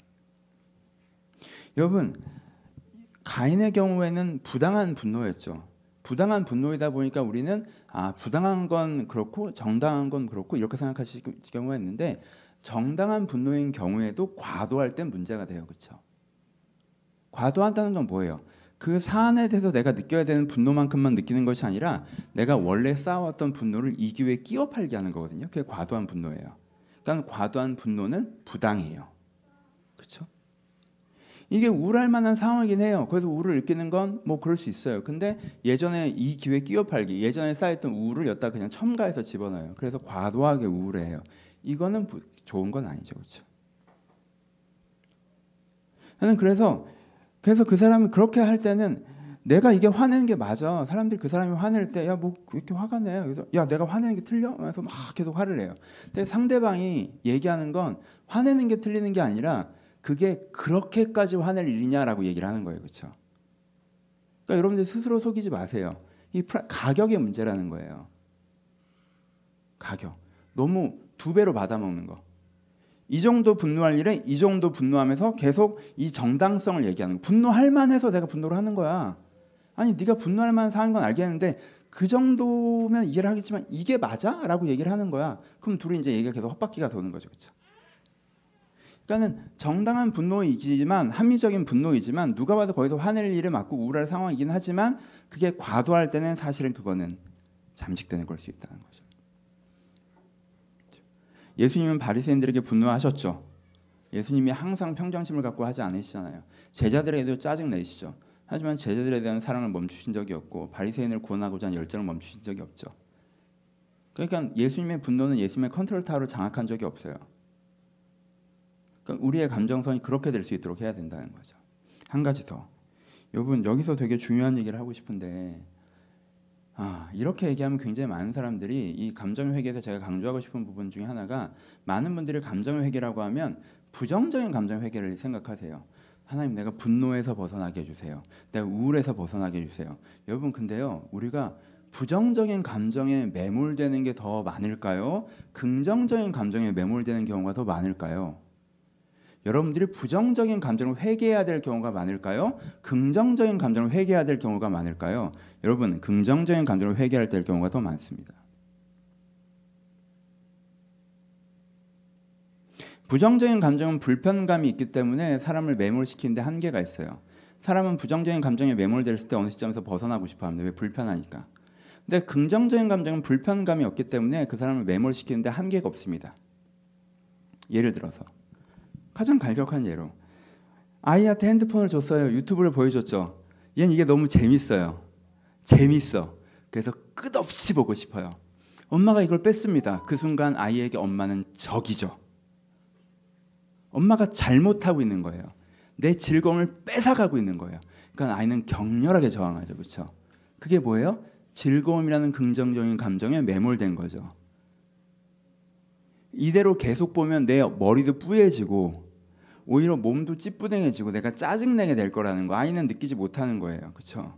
여러분, 가인의 경우에는 부당한 분노였죠. 부당한 분노이다 보니까 우리는 아 부당한 건 그렇고 정당한 건 그렇고 이렇게 생각하실 경우가 있는데, 정당한 분노인 경우에도 과도할 땐 문제가 돼요. 그렇죠? 과도한다는 건 뭐예요? 그 사안에 대해서 내가 느껴야 되는 분노만큼만 느끼는 것이 아니라 내가 원래 쌓아왔던 분노를 이 기회에 끼워 팔게 하는 거거든요. 그게 과도한 분노예요. 그러니까 과도한 분노는 부당해요. 그렇죠? 이게 우울할 만한 상황이긴 해요. 그래서 우울을 느끼는 건 뭐 그럴 수 있어요. 근데 예전에 이 기회에 끼워 팔기, 예전에 쌓였던 우울을 여기다 그냥 첨가해서 집어넣어요. 그래서 과도하게 우울해요. 이거는 좋은 건 아니죠. 그렇죠? 저는 그래서 그래서 그 사람이 그렇게 할 때는 내가 이게 화내는 게 맞아. 사람들이 그 사람이 화낼 때 야 뭐 왜 이렇게 화가 내? 그래서 야 내가 화내는 게 틀려? 그래서 막 계속 화를 내요. 근데 상대방이 얘기하는 건 화내는 게 틀리는 게 아니라 그게 그렇게까지 화낼 일이냐라고 얘기를 하는 거예요. 그렇죠? 그러니까 여러분들 스스로 속이지 마세요. 이 가격의 문제라는 거예요. 가격. 너무 두 배로 받아먹는 거. 이 정도 분노할 일에 이 정도 분노하면서 계속 이 정당성을 얘기하는 거. 분노할 만해서 내가 분노를 하는 거야. 아니 네가 분노할 만한 상황인 건 알겠는데 그 정도면 이해를 하겠지만 이게 맞아? 라고 얘기를 하는 거야. 그럼 둘이 이제 얘기가 계속 헛바퀴가 도는 거죠. 그렇죠? 그러니까는 정당한 분노이지만 합리적인 분노이지만 누가 봐도 거기서 화낼 일을 맞고 우울할 상황이긴 하지만 그게 과도할 때는 사실은 그거는 잠식되는 걸 수 있다는 거죠. 예수님은 바리새인들에게 분노하셨죠. 예수님이 항상 평정심을 갖고 하지 않으시잖아요. 제자들에게도 짜증 내시죠. 하지만 제자들에 대한 사랑을 멈추신 적이 없고 바리새인을 구원하고자 하는 열정을 멈추신 적이 없죠. 그러니까 예수님의 분노는 예수님의 컨트롤 타워를 장악한 적이 없어요. 그러니까 우리의 감정선이 그렇게 될 수 있도록 해야 된다는 거죠. 한 가지 더. 여러분 여기서 되게 중요한 얘기를 하고 싶은데 아, 이렇게 얘기하면 굉장히 많은 사람들이 이 감정회개에서 제가 강조하고 싶은 부분 중에 하나가 많은 분들이 감정회개라고 하면 부정적인 감정회개를 생각하세요. 하나님 내가 분노에서 벗어나게 해주세요. 내가 우울에서 벗어나게 해주세요. 여러분 근데요 우리가 부정적인 감정에 매몰되는 게 더 많을까요? 긍정적인 감정에 매몰되는 경우가 더 많을까요? 여러분들이 부정적인 감정을 회개해야 될 경우가 많을까요? 긍정적인 감정을 회개해야 될 경우가 많을까요? 여러분 긍정적인 감정을 회개할 될 경우가 더 많습니다. 부정적인 감정은 불편감이 있기 때문에 사람을 매몰시키는데 한계가 있어요. 사람은 부정적인 감정에 매몰됐을 때 어느 시점에서 벗어나고 싶어합니다. 왜? 불편하니까. 근데 긍정적인 감정은 불편감이 없기 때문에 그 사람을 매몰시키는데 한계가 없습니다. 예를 들어서 가장 간략한 예로 아이한테 핸드폰을 줬어요. 유튜브를 보여줬죠. 얘는 이게 너무 재밌어요. 재밌어. 그래서 끝없이 보고 싶어요. 엄마가 이걸 뺐습니다. 그 순간 아이에게 엄마는 적이죠. 엄마가 잘못하고 있는 거예요. 내 즐거움을 뺏어가고 있는 거예요. 그러니까 아이는 격렬하게 저항하죠. 그렇죠? 그게 뭐예요? 즐거움이라는 긍정적인 감정에 매몰된 거죠. 이대로 계속 보면 내 머리도 뿌얘지고 오히려 몸도 찌뿌둥해지고 내가 짜증내게 될 거라는 거 아이는 느끼지 못하는 거예요. 그렇죠?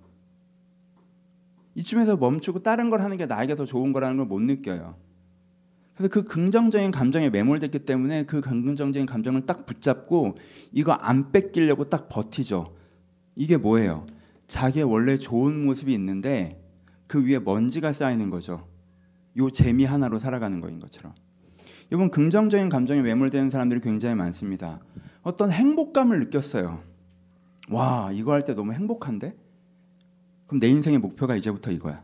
이쯤에서 멈추고 다른 걸 하는 게 나에게 더 좋은 거라는 걸 못 느껴요. 그래서 그 긍정적인 감정에 매몰됐기 때문에 그 긍정적인 감정을 딱 붙잡고 이거 안 뺏기려고 딱 버티죠. 이게 뭐예요? 자기의 원래 좋은 모습이 있는데 그 위에 먼지가 쌓이는 거죠. 요 재미 하나로 살아가는 거인 것처럼. 이번 긍정적인 감정에 매몰되는 사람들이 굉장히 많습니다. 어떤 행복감을 느꼈어요. 와, 이거 할 때 너무 행복한데? 그럼 내 인생의 목표가 이제부터 이거야.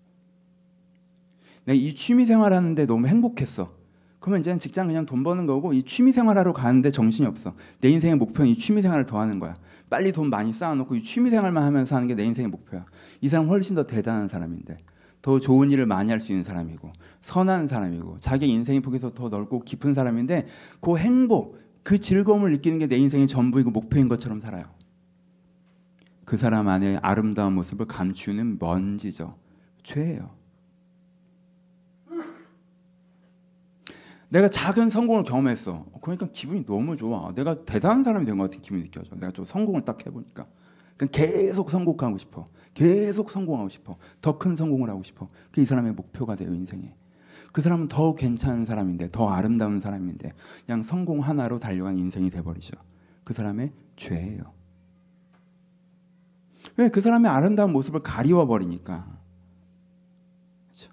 내가 이 취미 생활하는데 너무 행복했어. 그러면 이제는 직장 그냥 돈 버는 거고 이 취미 생활하러 가는데 정신이 없어. 내 인생의 목표는 이 취미 생활을 더 하는 거야. 빨리 돈 많이 쌓아놓고 이 취미 생활만 하면서 하는 게 내 인생의 목표야. 이 사람 훨씬 더 대단한 사람인데 더 좋은 일을 많이 할 수 있는 사람이고 선한 사람이고 자기 인생의 폭이 더 넓고 깊은 사람인데 그 행복, 그 즐거움을 느끼는 게 내 인생의 전부이고 목표인 것처럼 살아요. 그 사람 안에 아름다운 모습을 감추는 먼지죠. 죄예요. 내가 작은 성공을 경험했어. 그러니까 기분이 너무 좋아. 내가 대단한 사람이 된 것 같은 기분이 느껴져. 내가 좀 성공을 딱 해보니까. 그러니까 계속 성공하고 싶어. 계속 성공하고 싶어. 더 큰 성공을 하고 싶어. 그게 이 사람의 목표가 돼요, 인생에. 그 사람은 더 괜찮은 사람인데, 더 아름다운 사람인데 그냥 성공 하나로 달려간 인생이 돼버리죠. 그 사람의 죄예요. 왜? 그 사람의 아름다운 모습을 가리워 버리니까. 그렇죠?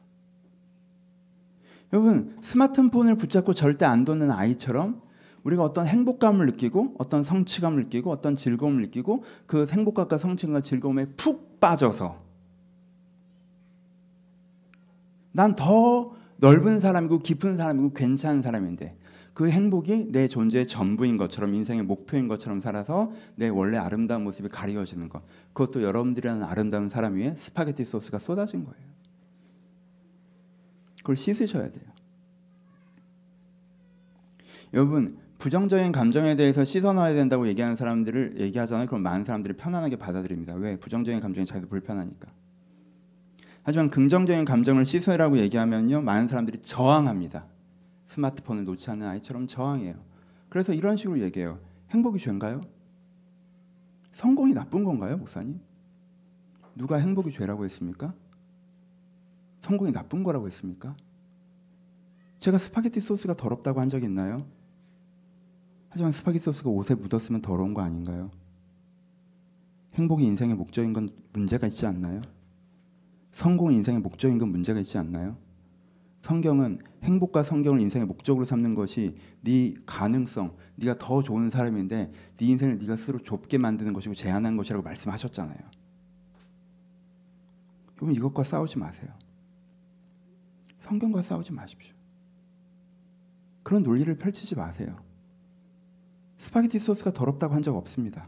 여러분, 스마트폰을 붙잡고 절대 안 돋는 아이처럼 우리가 어떤 행복감을 느끼고 어떤 성취감을 느끼고 어떤 즐거움을 느끼고 그 행복감과 성취감과 즐거움에 푹 빠져서 난 더 넓은 사람이고 깊은 사람이고 괜찮은 사람인데 그 행복이 내 존재의 전부인 것처럼 인생의 목표인 것처럼 살아서 내 원래 아름다운 모습이 가리워지는 것. 그것도 여러분들이라는 아름다운 사람 위에 스파게티 소스가 쏟아진 거예요. 그걸 씻으셔야 돼요. 여러분, 부정적인 감정에 대해서 씻어놔야 된다고 얘기하는 사람들을 얘기하잖아요. 그럼 많은 사람들이 편안하게 받아들입니다. 왜? 부정적인 감정이 자기도 불편하니까. 하지만 긍정적인 감정을 씻으라고 얘기하면요, 많은 사람들이 저항합니다. 스마트폰을 놓지 않는 아이처럼 저항해요. 그래서 이런 식으로 얘기해요. 행복이 죄인가요? 성공이 나쁜 건가요, 목사님? 누가 행복이 죄라고 했습니까? 성공이 나쁜 거라고 했습니까? 제가 스파게티 소스가 더럽다고 한 적 있나요? 하지만 스파게티 소스가 옷에 묻었으면 더러운 거 아닌가요? 행복이 인생의 목적인 건 문제가 있지 않나요? 성공이 인생의 목적인 건 문제가 있지 않나요? 성경은 행복과 성경을 인생의 목적으로 삼는 것이 네 가능성, 네가 더 좋은 사람인데 네 인생을 네가 스스로 좁게 만드는 것이고 제한하는 것이라고 말씀하셨잖아요. 여러분, 이것과 싸우지 마세요. 성경과 싸우지 마십시오. 그런 논리를 펼치지 마세요. 스파게티 소스가 더럽다고 한 적 없습니다.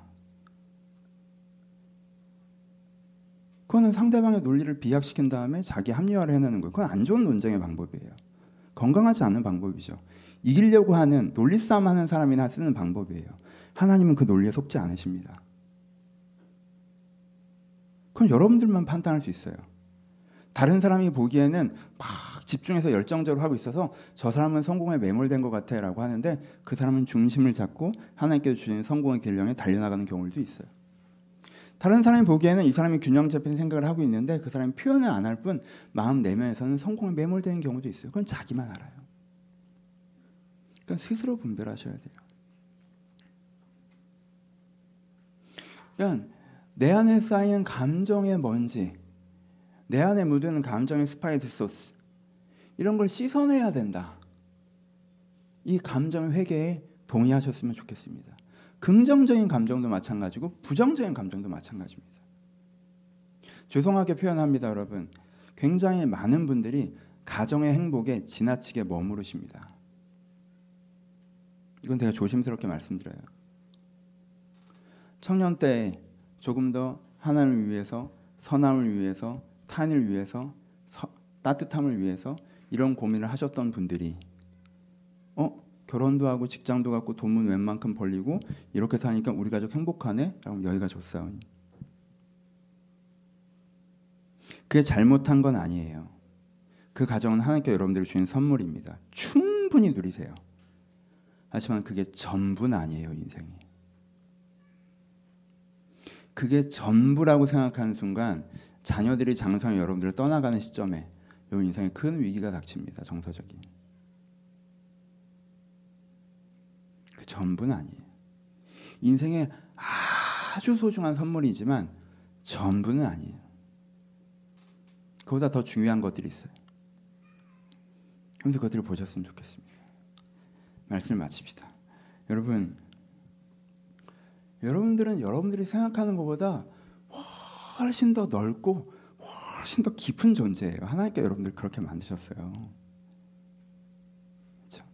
그거는 상대방의 논리를 비약시킨 다음에 자기 합리화를 해내는 거예요. 그건 안 좋은 논쟁의 방법이에요. 건강하지 않은 방법이죠. 이기려고 하는 논리 싸움하는 사람이나 쓰는 방법이에요. 하나님은 그 논리에 속지 않으십니다. 그건 여러분들만 판단할 수 있어요. 다른 사람이 보기에는 막 집중해서 열정적으로 하고 있어서 저 사람은 성공에 매몰된 것 같아 라고 하는데 그 사람은 중심을 잡고 하나님께서 주신 성공의 길령에 달려나가는 경우도 있어요. 다른 사람이 보기에는 이 사람이 균형 잡힌 생각을 하고 있는데 그 사람이 표현을 안 할 뿐 마음 내면에서는 성공에 매몰되는 경우도 있어요. 그건 자기만 알아요. 그러니까 스스로 분별하셔야 돼요. 그러니까 내 안에 쌓인 감정의 먼지, 내 안에 묻어있는 감정의 스파게티 소스, 이런 걸 씻어내야 된다. 이 감정의 회개에 동의하셨으면 좋겠습니다. 긍정적인 감정도 마찬가지고 부정적인 감정도 마찬가지입니다. 죄송하게 표현합니다, 여러분. 굉장히 많은 분들이 가정의 행복에 지나치게 머무르십니다. 이건 제가 조심스럽게 말씀드려요. 청년 때 조금 더 하나님을 위해서, 선함을 위해서, 타인을 위해서, 서, 따뜻함을 위해서 이런 고민을 하셨던 분들이 어? 결혼도 하고 직장도 갖고 돈은 웬만큼 벌리고 이렇게 사니까 우리 가족 행복하네? 라고 여기가 좋사오니. 그게 잘못한 건 아니에요. 그 가정은 하나님께 여러분들이 주신 선물입니다. 충분히 누리세요. 하지만 그게 전부는 아니에요, 인생이. 그게 전부라고 생각하는 순간 자녀들이 장성해 여러분들을 떠나가는 시점에 여러분 인생에 큰 위기가 닥칩니다. 정서적인. 그 전부는 아니에요. 인생에 아주 소중한 선물이지만 전부는 아니에요. 그보다 더 중요한 것들이 있어요. 여러분들 그것들을 보셨으면 좋겠습니다. 말씀을 마칩시다. 여러분, 여러분들은 여러분들이 생각하는 것보다 훨씬 더 넓고 훨씬 더 깊은 존재예요. 하나님께 여러분들 그렇게 만드셨어요. 그렇죠?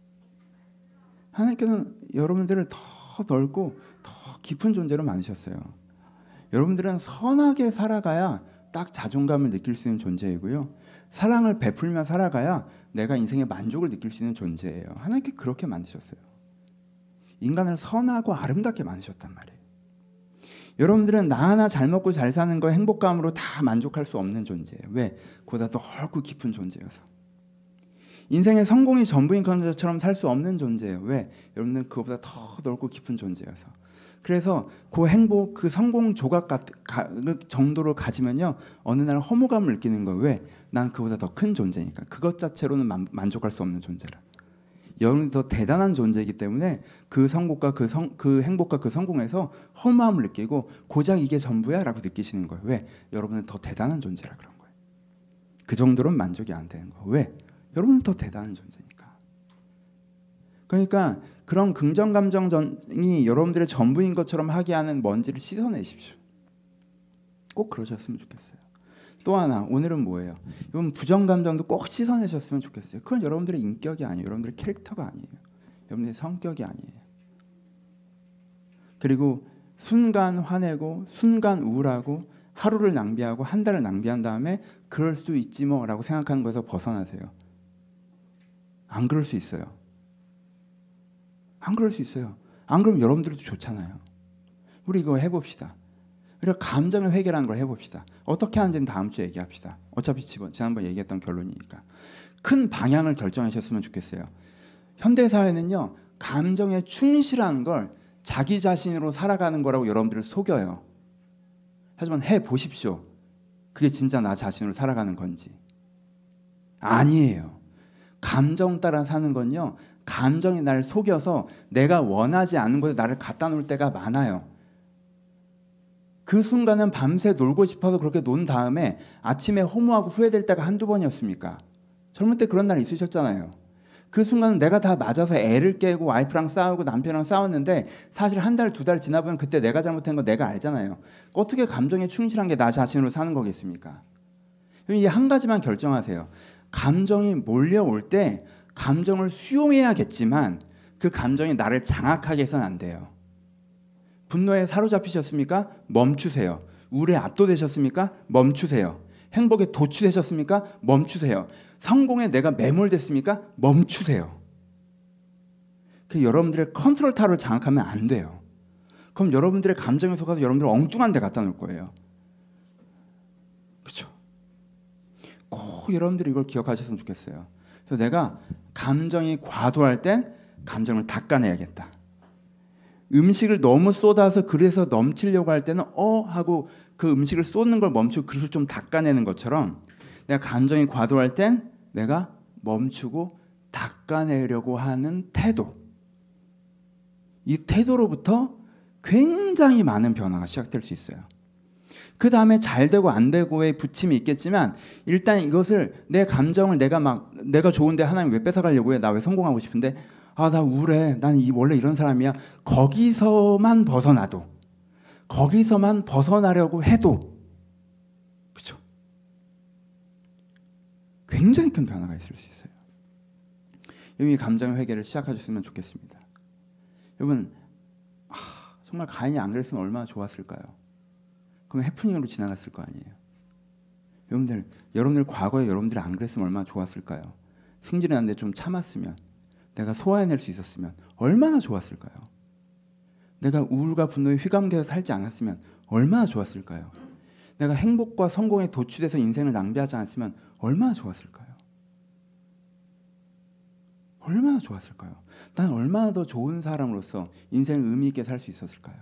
하나님께는 여러분들을 더 넓고 더 깊은 존재로 만드셨어요. 여러분들은 선하게 살아가야 딱 자존감을 느낄 수 있는 존재이고요. 사랑을 베풀며 살아가야 내가 인생의 만족을 느낄 수 있는 존재예요. 하나님께 그렇게 만드셨어요. 인간을 선하고 아름답게 만드셨단 말이에요. 여러분들은 나 하나 잘 먹고 잘 사는 거 행복감으로 다 만족할 수 없는 존재예요. 왜? 그보다 더 넓고 깊은 존재여서. 인생의 성공이 전부인 것처럼 살 수 없는 존재예요. 왜? 여러분들 그거보다 더 넓고 깊은 존재여서. 그래서 그 행복, 그 성공 조각 같은 정도를 가지면요, 어느 날 허무감을 느끼는 거예요. 왜? 난 그보다 더 큰 존재니까. 그것 자체로는 만, 만족할 수 없는 존재라. 여러분이 더 대단한 존재이기 때문에 그 성공과 그, 성, 그 행복과 그 성공에서 허무함을 느끼고 고작 이게 전부야라고 느끼시는 거예요. 왜? 여러분은 더 대단한 존재라 그런 거예요. 그 정도로는 만족이 안 되는 거예요. 왜? 여러분은 더 대단한 존재니까. 그러니까 그런 긍정 감정이 여러분들의 전부인 것처럼 하게 하는 먼지를 씻어내십시오. 꼭 그러셨으면 좋겠어요. 또 하나, 오늘은 뭐예요? 이건 부정 감정도 꼭 씻어내셨으면 좋겠어요. 그건 여러분들의 인격이 아니에요. 여러분들의 캐릭터가 아니에요. 여러분들의 성격이 아니에요. 그리고 순간 화내고 순간 우울하고 하루를 낭비하고 한 달을 낭비한 다음에 그럴 수 있지 뭐라고 생각하는 거에서 벗어나세요. 안 그럴 수 있어요. 안 그럴 수 있어요. 안 그러면 여러분들도 좋잖아요. 우리 이거 해봅시다. 그리고 감정을 회개라는 걸 해봅시다. 어떻게 하는지는 다음 주에 얘기합시다. 어차피 지난번 얘기했던 결론이니까. 큰 방향을 결정하셨으면 좋겠어요. 현대사회는요, 감정에 충실한 걸 자기 자신으로 살아가는 거라고 여러분들을 속여요. 하지만 해보십시오. 그게 진짜 나 자신으로 살아가는 건지. 아니에요. 감정 따라 사는 건요, 감정이 나를 속여서 내가 원하지 않는 곳에 나를 갖다 놓을 때가 많아요. 그 순간은 밤새 놀고 싶어서 그렇게 논 다음에 아침에 허무하고 후회될 때가 한두 번이었습니까? 젊을 때 그런 날 있으셨잖아요. 그 순간은 내가 다 맞아서 애를 깨고 와이프랑 싸우고 남편이랑 싸웠는데 사실 한 달, 두 달 지나보면 그때 내가 잘못한 거 내가 알잖아요. 어떻게 감정에 충실한 게 나 자신으로 사는 거겠습니까? 이 한 가지만 결정하세요. 감정이 몰려올 때 감정을 수용해야겠지만 그 감정이 나를 장악하게 해서는 안 돼요. 분노에 사로잡히셨습니까? 멈추세요. 우울에 압도되셨습니까? 멈추세요. 행복에 도취되셨습니까? 멈추세요. 성공에 내가 매몰됐습니까? 멈추세요. 그 여러분들의 컨트롤 타워를 장악하면 안 돼요. 그럼 여러분들의 감정에 속아서 여러분들 엉뚱한 데 갖다 놓을 거예요. 그렇죠? 꼭 여러분들이 이걸 기억하셨으면 좋겠어요. 그래서 내가 감정이 과도할 땐 감정을 닦아내야겠다. 음식을 너무 쏟아서 그릇에서 넘치려고 할 때는 어 하고 그 음식을 쏟는 걸 멈추고 그릇을 좀 닦아내는 것처럼 내가 감정이 과도할 땐 내가 멈추고 닦아내려고 하는 태도. 이 태도로부터 굉장히 많은 변화가 시작될 수 있어요. 그 다음에 잘 되고 안 되고의 부침이 있겠지만 일단 이것을 내 감정을 내가 막 내가 좋은데 하나님 왜 뺏어가려고 해? 나 왜 성공하고 싶은데 아, 나 우울해. 난 이 원래 이런 사람이야. 거기서만 벗어나도, 거기서만 벗어나려고 해도, 그렇죠? 굉장히 큰 변화가 있을 수 있어요. 여러분이 감정 회개를 시작하셨으면 좋겠습니다. 여러분, 아, 정말 가인이 안 그랬으면 얼마나 좋았을까요? 그럼 해프닝으로 지나갔을 거 아니에요. 여러분들, 여러분들 과거에 여러분들이 안 그랬으면 얼마나 좋았을까요? 승질이 났는데 좀 참았으면, 내가 소화해낼 수 있었으면 얼마나 좋았을까요? 내가 우울과 분노에 휘감겨서 살지 않았으면 얼마나 좋았을까요? 내가 행복과 성공에 도취돼서 인생을 낭비하지 않았으면 얼마나 좋았을까요? 얼마나 좋았을까요? 난 얼마나 더 좋은 사람으로서 인생을 의미 있게 살 수 있었을까요?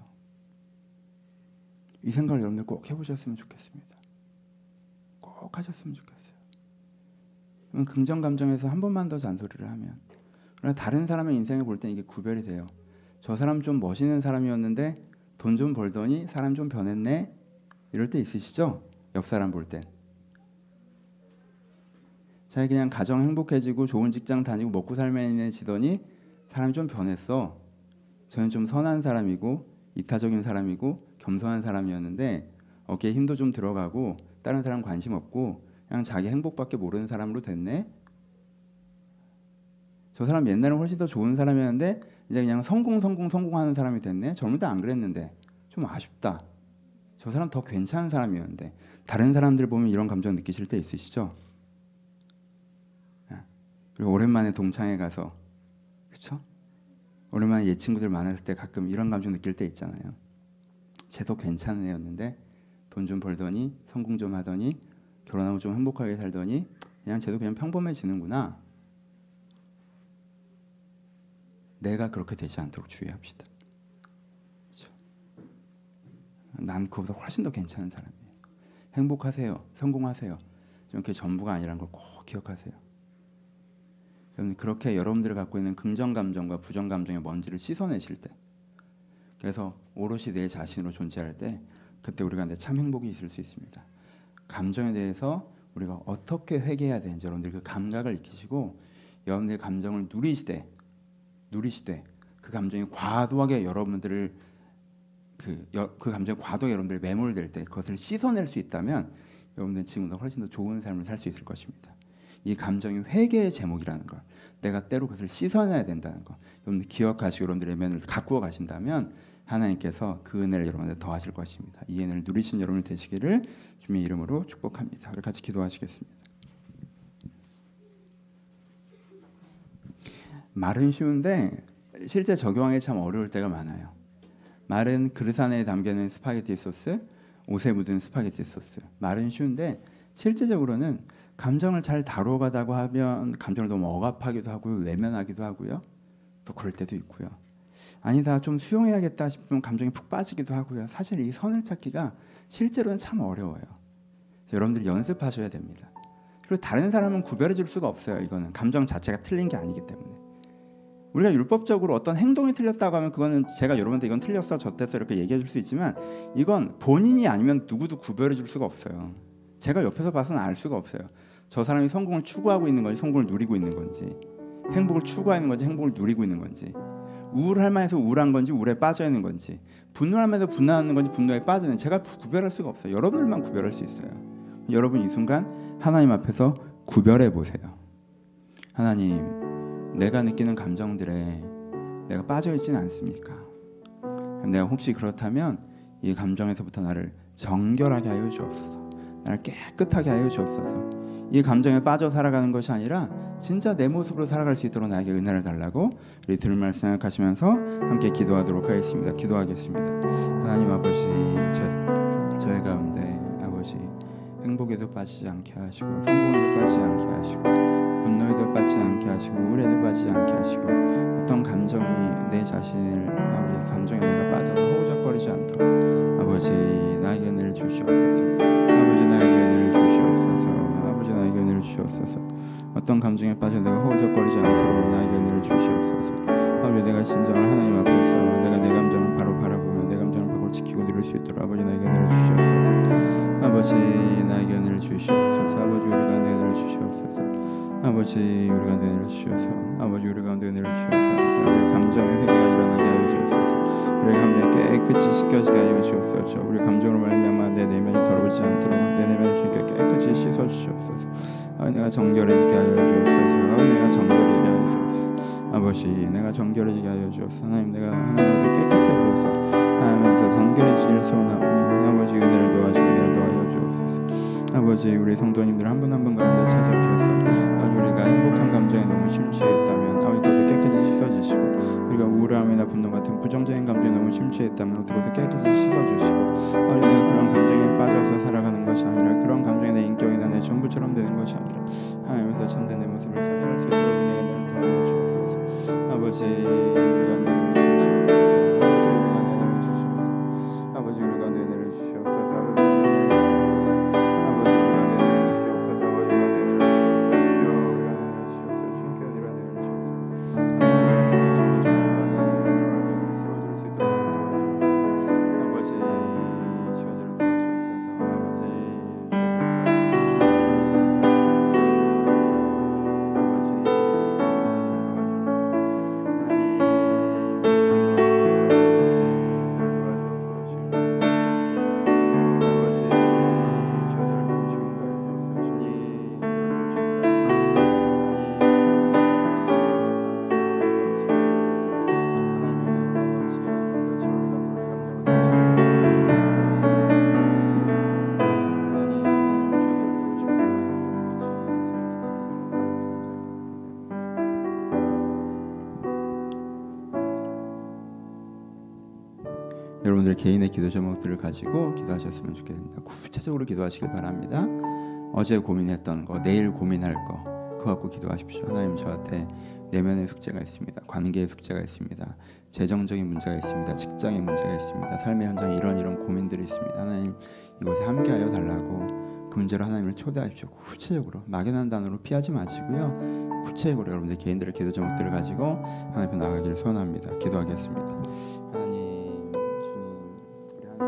이 생각을 여러분들 꼭 해보셨으면 좋겠습니다. 꼭 하셨으면 좋겠어요. 긍정 감정에서 한 번만 더 잔소리를 하면, 그러나 다른 사람의 인생을 볼 때 이게 구별이 돼요. 저 사람 좀 멋있는 사람이었는데 돈 좀 벌더니 사람 좀 변했네. 이럴 때 있으시죠? 옆 사람 볼 땐. 자기 그냥 가정 행복해지고 좋은 직장 다니고 먹고 살만해지더니 사람이 좀 변했어. 저는 좀 선한 사람이고 이타적인 사람이고 겸손한 사람이었는데 어깨에 힘도 좀 들어가고 다른 사람 관심 없고 그냥 자기 행복밖에 모르는 사람으로 됐네. 저 사람 옛날엔 훨씬 더 좋은 사람이었는데 이제 그냥 성공 성공 성공하는 사람이 됐네. 젊을 때 안 그랬는데 좀 아쉽다. 저 사람 더 괜찮은 사람이었는데. 다른 사람들 보면 이런 감정 느끼실 때 있으시죠? 그리고 오랜만에 동창회 가서, 그렇죠? 오랜만에 옛 친구들 만났을 때 가끔 이런 감정 느낄 때 있잖아요. 쟤도 괜찮은 애였는데 돈 좀 벌더니 성공 좀 하더니 결혼하고 좀 행복하게 살더니 그냥 쟤도 그냥 평범해지는구나. 내가 그렇게 되지 않도록 주의합시다. 그렇죠? 난 그보다 훨씬 더 괜찮은 사람이에요. 행복하세요. 성공하세요. 좀 그게 전부가 아니라는 걸 꼭 기억하세요. 여러분 그렇게 여러분들이 갖고 있는 긍정 감정과 부정 감정의 먼지를 씻어내실 때, 그래서 오롯이 내 자신으로 존재할 때, 그때 우리가 참 행복이 있을 수 있습니다. 감정에 대해서 우리가 어떻게 회개해야 되는지 여러분들 그 감각을 익히시고, 여러분들의 감정을 누리시되 누리시되 그 감정이 과도하게 여러분들을 그, 여, 그 감정이 과도하게 여러분들 매몰될 때 그것을 씻어낼 수 있다면 여러분들은 지금보다 훨씬 더 좋은 삶을 살 수 있을 것입니다. 이 감정이 회개의 제목이라는 걸, 내가 때로 그것을 씻어내야 된다는 걸 여러분들 기억하시고 여러분들의 면을 가꾸어 가신다면 하나님께서 그 은혜를 여러분들 더하실 것입니다. 이 은혜를 누리신 여러분들 되시기를 주님의 이름으로 축복합니다. 우리 같이 기도하시겠습니다. 말은 쉬운데 실제 적용하기 참 어려울 때가 많아요. 말은 그릇 안에 담겨있는 스파게티 소스, 옷에 묻은 스파게티 소스. 말은 쉬운데 실제적으로는 감정을 잘 다뤄가다고 하면 감정을 너무 억압하기도 하고요, 외면하기도 하고요, 또 그럴 때도 있고요. 아니다, 좀 수용해야겠다 싶으면 감정이 푹 빠지기도 하고요. 사실 이 선을 찾기가 실제로는 참 어려워요. 여러분들이 연습하셔야 됩니다. 그리고 다른 사람은 구별해 줄 수가 없어요. 이거는 감정 자체가 틀린 게 아니기 때문에. 우리가 율법적으로 어떤 행동이 틀렸다고 하면 그거는 제가 여러분한테 이건 틀렸어, 저땠어 이렇게 얘기해 줄 수 있지만 이건 본인이 아니면 누구도 구별해 줄 수가 없어요. 제가 옆에서 봐서는 알 수가 없어요. 저 사람이 성공을 추구하고 있는 건지 성공을 누리고 있는 건지, 행복을 추구하는 건지 행복을 누리고 있는 건지, 우울할 만해서 우울한 건지 우울에 빠져 있는 건지, 분노할 만해서 분노하는 건지 분노에 빠져 있는 건지 제가 구별할 수가 없어요. 여러분들만 구별할 수 있어요. 여러분 이 순간 하나님 앞에서 구별해 보세요. 하나님, 내가 느끼는 감정들에 내가 빠져 있지는 않습니까? 내가 혹시 그렇다면 이 감정에서부터 나를 정결하게 하여 주옵소서. 나를 깨끗하게 하여 주옵소서. 이 감정에 빠져 살아가는 것이 아니라 진짜 내 모습으로 살아갈 수 있도록 나에게 은혜를 달라고 우리 들을 말씀 생각하시면서 함께 기도하도록 하겠습니다. 기도하겠습니다. 하나님 아버지, 저, 저희 가운데 아버지 행복에도 빠지지 않게 하시고, 성공에도 빠지지 않게 하시고, 분노에도 빠지지 않게 하시고, 우울에도 빠지지 않게 하시고, 어떤 감정이 내 자신을 아버지 감정에 내가 빠져서 허우적거리지 않도록 아버지 나에게 은혜를 주시옵소서. 아버지 나에게 은혜를 주시옵소서. 아버지 나에게 은혜를 주시옵소서. 어떤 감정에 빠져 내가 허우적거리지 않도록 나에게 은혜를 주시옵소서. 아버지 내가 진정한 하나님 앞에서 내가 내 감정을 바로 바라보며 내 감정을 바로 지키고 누릴 수 있도록 아버지 나에게 은혜를 주시옵소서. 아버지 나에게 은혜를 주시옵소서. 아버지 우리 가운데 은혜를 주시옵소서. 아버지 우리 가운데 은혜를 주셔서 아버지 우리 가운데 은혜를 주셔서 우리 감정의 회개가 일어나게 하여 주옵소서. 우리 감정이 깨끗이 씻겨지게 하여 주옵소서. 우리 감정으로 말미암아 내 내면이 더러워지지 않도록 내 내면을 주님께 깨끗이 씻어 주시옵소서. 아버지 내가 정결해지게 하여 주옵소서. 아버지 내가 정결해지게 하여 주옵소서. 아버지 내가 정결해지게 하여 주옵소서. 하나님 내가 하나님보다 깨끗해져서 하나님에서 정결해지기를 소원하오니 아버지 은혜를 더하시고 은혜를 더하여 주옵소서. 아버지 우리 성도님들 한 분 한 분 가운데 찾아오셔서 아버지 우리가 행복한 감정에 너무 심취했다면 아버지 그것도 깨끗이 씻어주시고, 우리가 우울함이나 분노 같은 부정적인 감정에 너무 심취했다면 그것도 깨끗이 씻어주시고, 아버지 내가 그런 감정에 빠져서 살아가는 것이 아니라 그런 감정에 내 인격이나 내 전부처럼 되는 것이 아니라 하나님에서 참된 내 모습을 찾아갈 수 있도록 은혜의 은혜를 더하여 주옵소서. 아버지 우리가 내 은혜를 주시옵소서. 아버지 우리가 내 은혜를 주시옵소서. 아버지 우리가 내 은혜를 주시옵소서. 여러분들 개인의 기도 제목들을 가지고 기도하셨으면 좋겠습니다. 구체적으로 기도하시길 바랍니다. 어제 고민했던 거, 내일 고민할 거, 마이크 갖고 기도하십시오. 하나님, 저한테 내면의 숙제가 있습니다. 관계의 숙제가 있습니다. 재정적인 문제가 있습니다. 직장의 문제가 있습니다. 삶의 현장에 이런 이런 고민들이 있습니다. 하나님, 이곳에 함께하여 달라고 그 문제로 하나님을 초대하십시오. 구체적으로, 막연한 단어로 피하지 마시고요. 구체적으로 여러분들 개인들의 기도 제목들을 가지고 하나님 앞에 나가기를 소원합니다. 기도하겠습니다. 하나님, 주님, 우리 한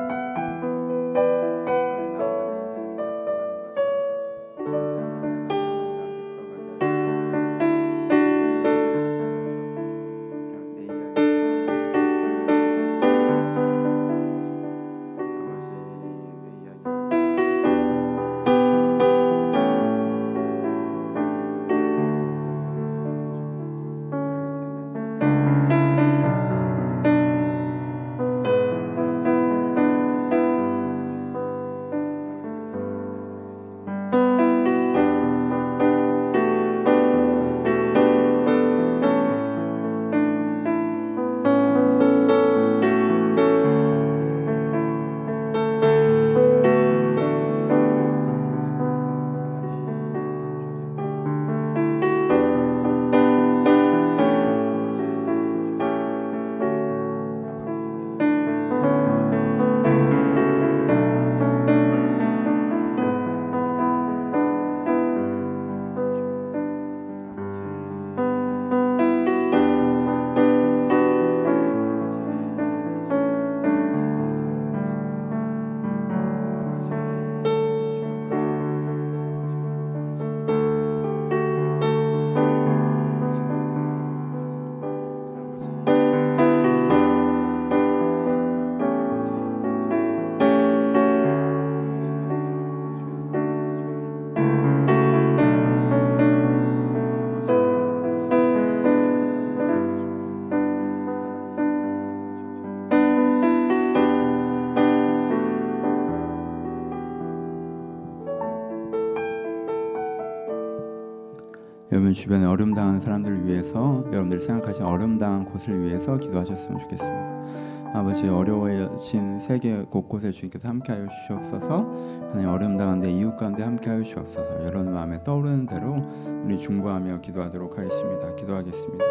여러분 주변에 어려움 당하는 사람들을 위해서, 여러분들이 생각하시는 어려움 당한 곳을 위해서 기도하셨으면 좋겠습니다. 아버지, 어려워진 세계 곳곳에 주님께서 함께하여 주시옵소서. 하나님, 어려움 당한 내 이웃 가운데 함께하여 주시옵소서. 여러분 마음에 떠오르는 대로 우리 중보하며 기도하도록 하겠습니다. 기도하겠습니다.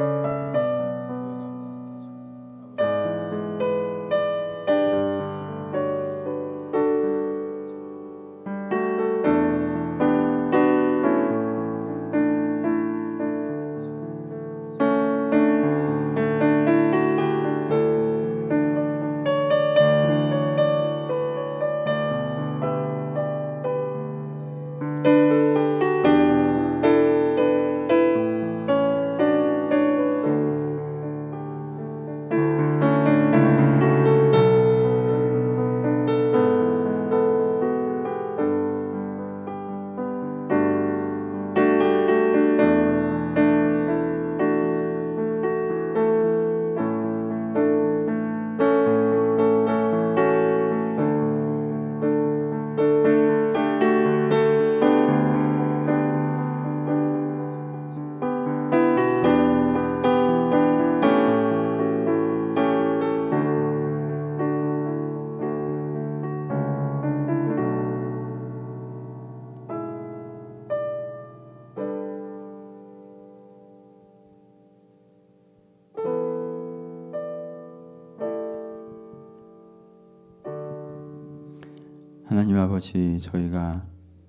하나님 아버지, 저희가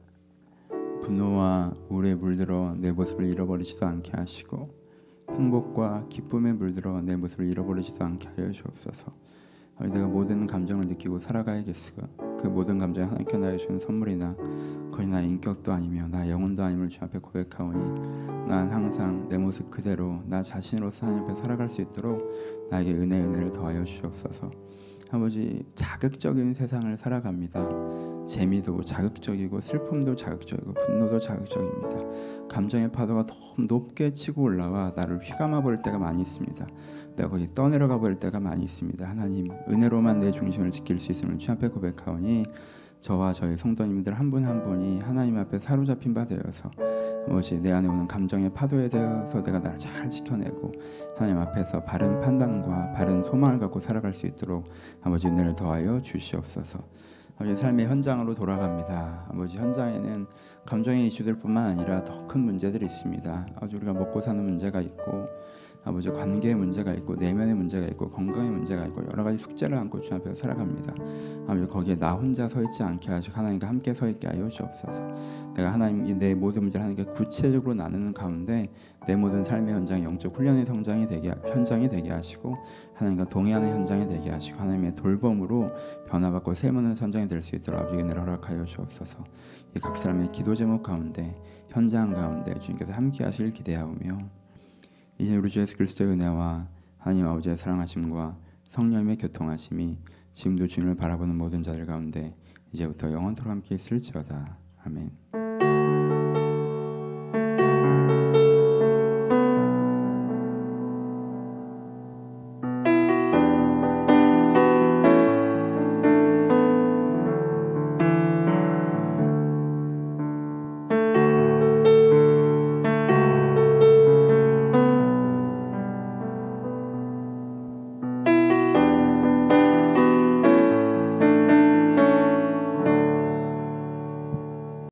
분노와 우울에 물들어 내 모습을 잃어버리지도 않게 하시고, 행복과 기쁨에 물들어 내 모습을 잃어버리지도 않게 하여 주옵소서. 내가 모든 감정을 느끼고 살아가야겠으가 그 모든 감정이 하나님께 나의 주는 선물이나 거의 나의 인격도 아니며 나의 영혼도 아님을 주 앞에 고백하오니, 난 항상 내 모습 그대로 나 자신으로서 하나님 앞에 살아갈 수 있도록 나에게 은혜 은혜를 더하여 주옵소서. 아버지, 자극적인 세상을 살아갑니다. 재미도 자극적이고 슬픔도 자극적이고 분노도 자극적입니다. 감정의 파도가 너무 높게 치고 올라와 나를 휘감아 버릴 때가 많이 있습니다. 내가 거기 떠내려가 버릴 때가 많이 있습니다. 하나님, 은혜로만 내 중심을 지킬 수 있음을 주 앞에 고백하오니, 저와 저희 성도님들 한 분 한 분이 하나님 앞에 사로잡힌 바 되어서 아버지, 내 안에 오는 감정의 파도에 대해서 내가 나를 잘 지켜내고 하나님 앞에서 바른 판단과 바른 소망을 갖고 살아갈 수 있도록 아버지 은혜를 더하여 주시옵소서. 아버지 삶의 현장으로 돌아갑니다. 아버지 현장에는 감정의 이슈들뿐만 아니라 더 큰 문제들이 있습니다. 아버지 우리가 먹고 사는 문제가 있고 아버지 관계의 문제가 있고 내면의 문제가 있고 건강의 문제가 있고 여러 가지 숙제를 안고 주님 앞에서 살아갑니다. 아버지 거기에 나 혼자 서 있지 않게 하시고 하나님과 함께 서 있게 하여 주옵소서. 내가 하나님 내 모든 문제를 하나님께 구체적으로 나누는 가운데 내 모든 삶의 현장 영적 훈련의 성장이 되게 현장이 되게 하시고 하나님과 동의하는 현장이 되게 하시고 하나님의 돌봄으로 변화받고 세무는 선장이 될 수 있도록 아버지 은혜를 허락하여 주옵소서. 이 각 사람의 기도 제목 가운데 현장 가운데 주님께서 함께 하실 기대하오며 이제 우리 주 예수 그리스도의 은혜와 하나님 아버지의 사랑하심과 성령님의 교통하심이 지금도 주님을 바라보는 모든 자들 가운데 이제부터 영원토록 함께 있을지어다. 아멘.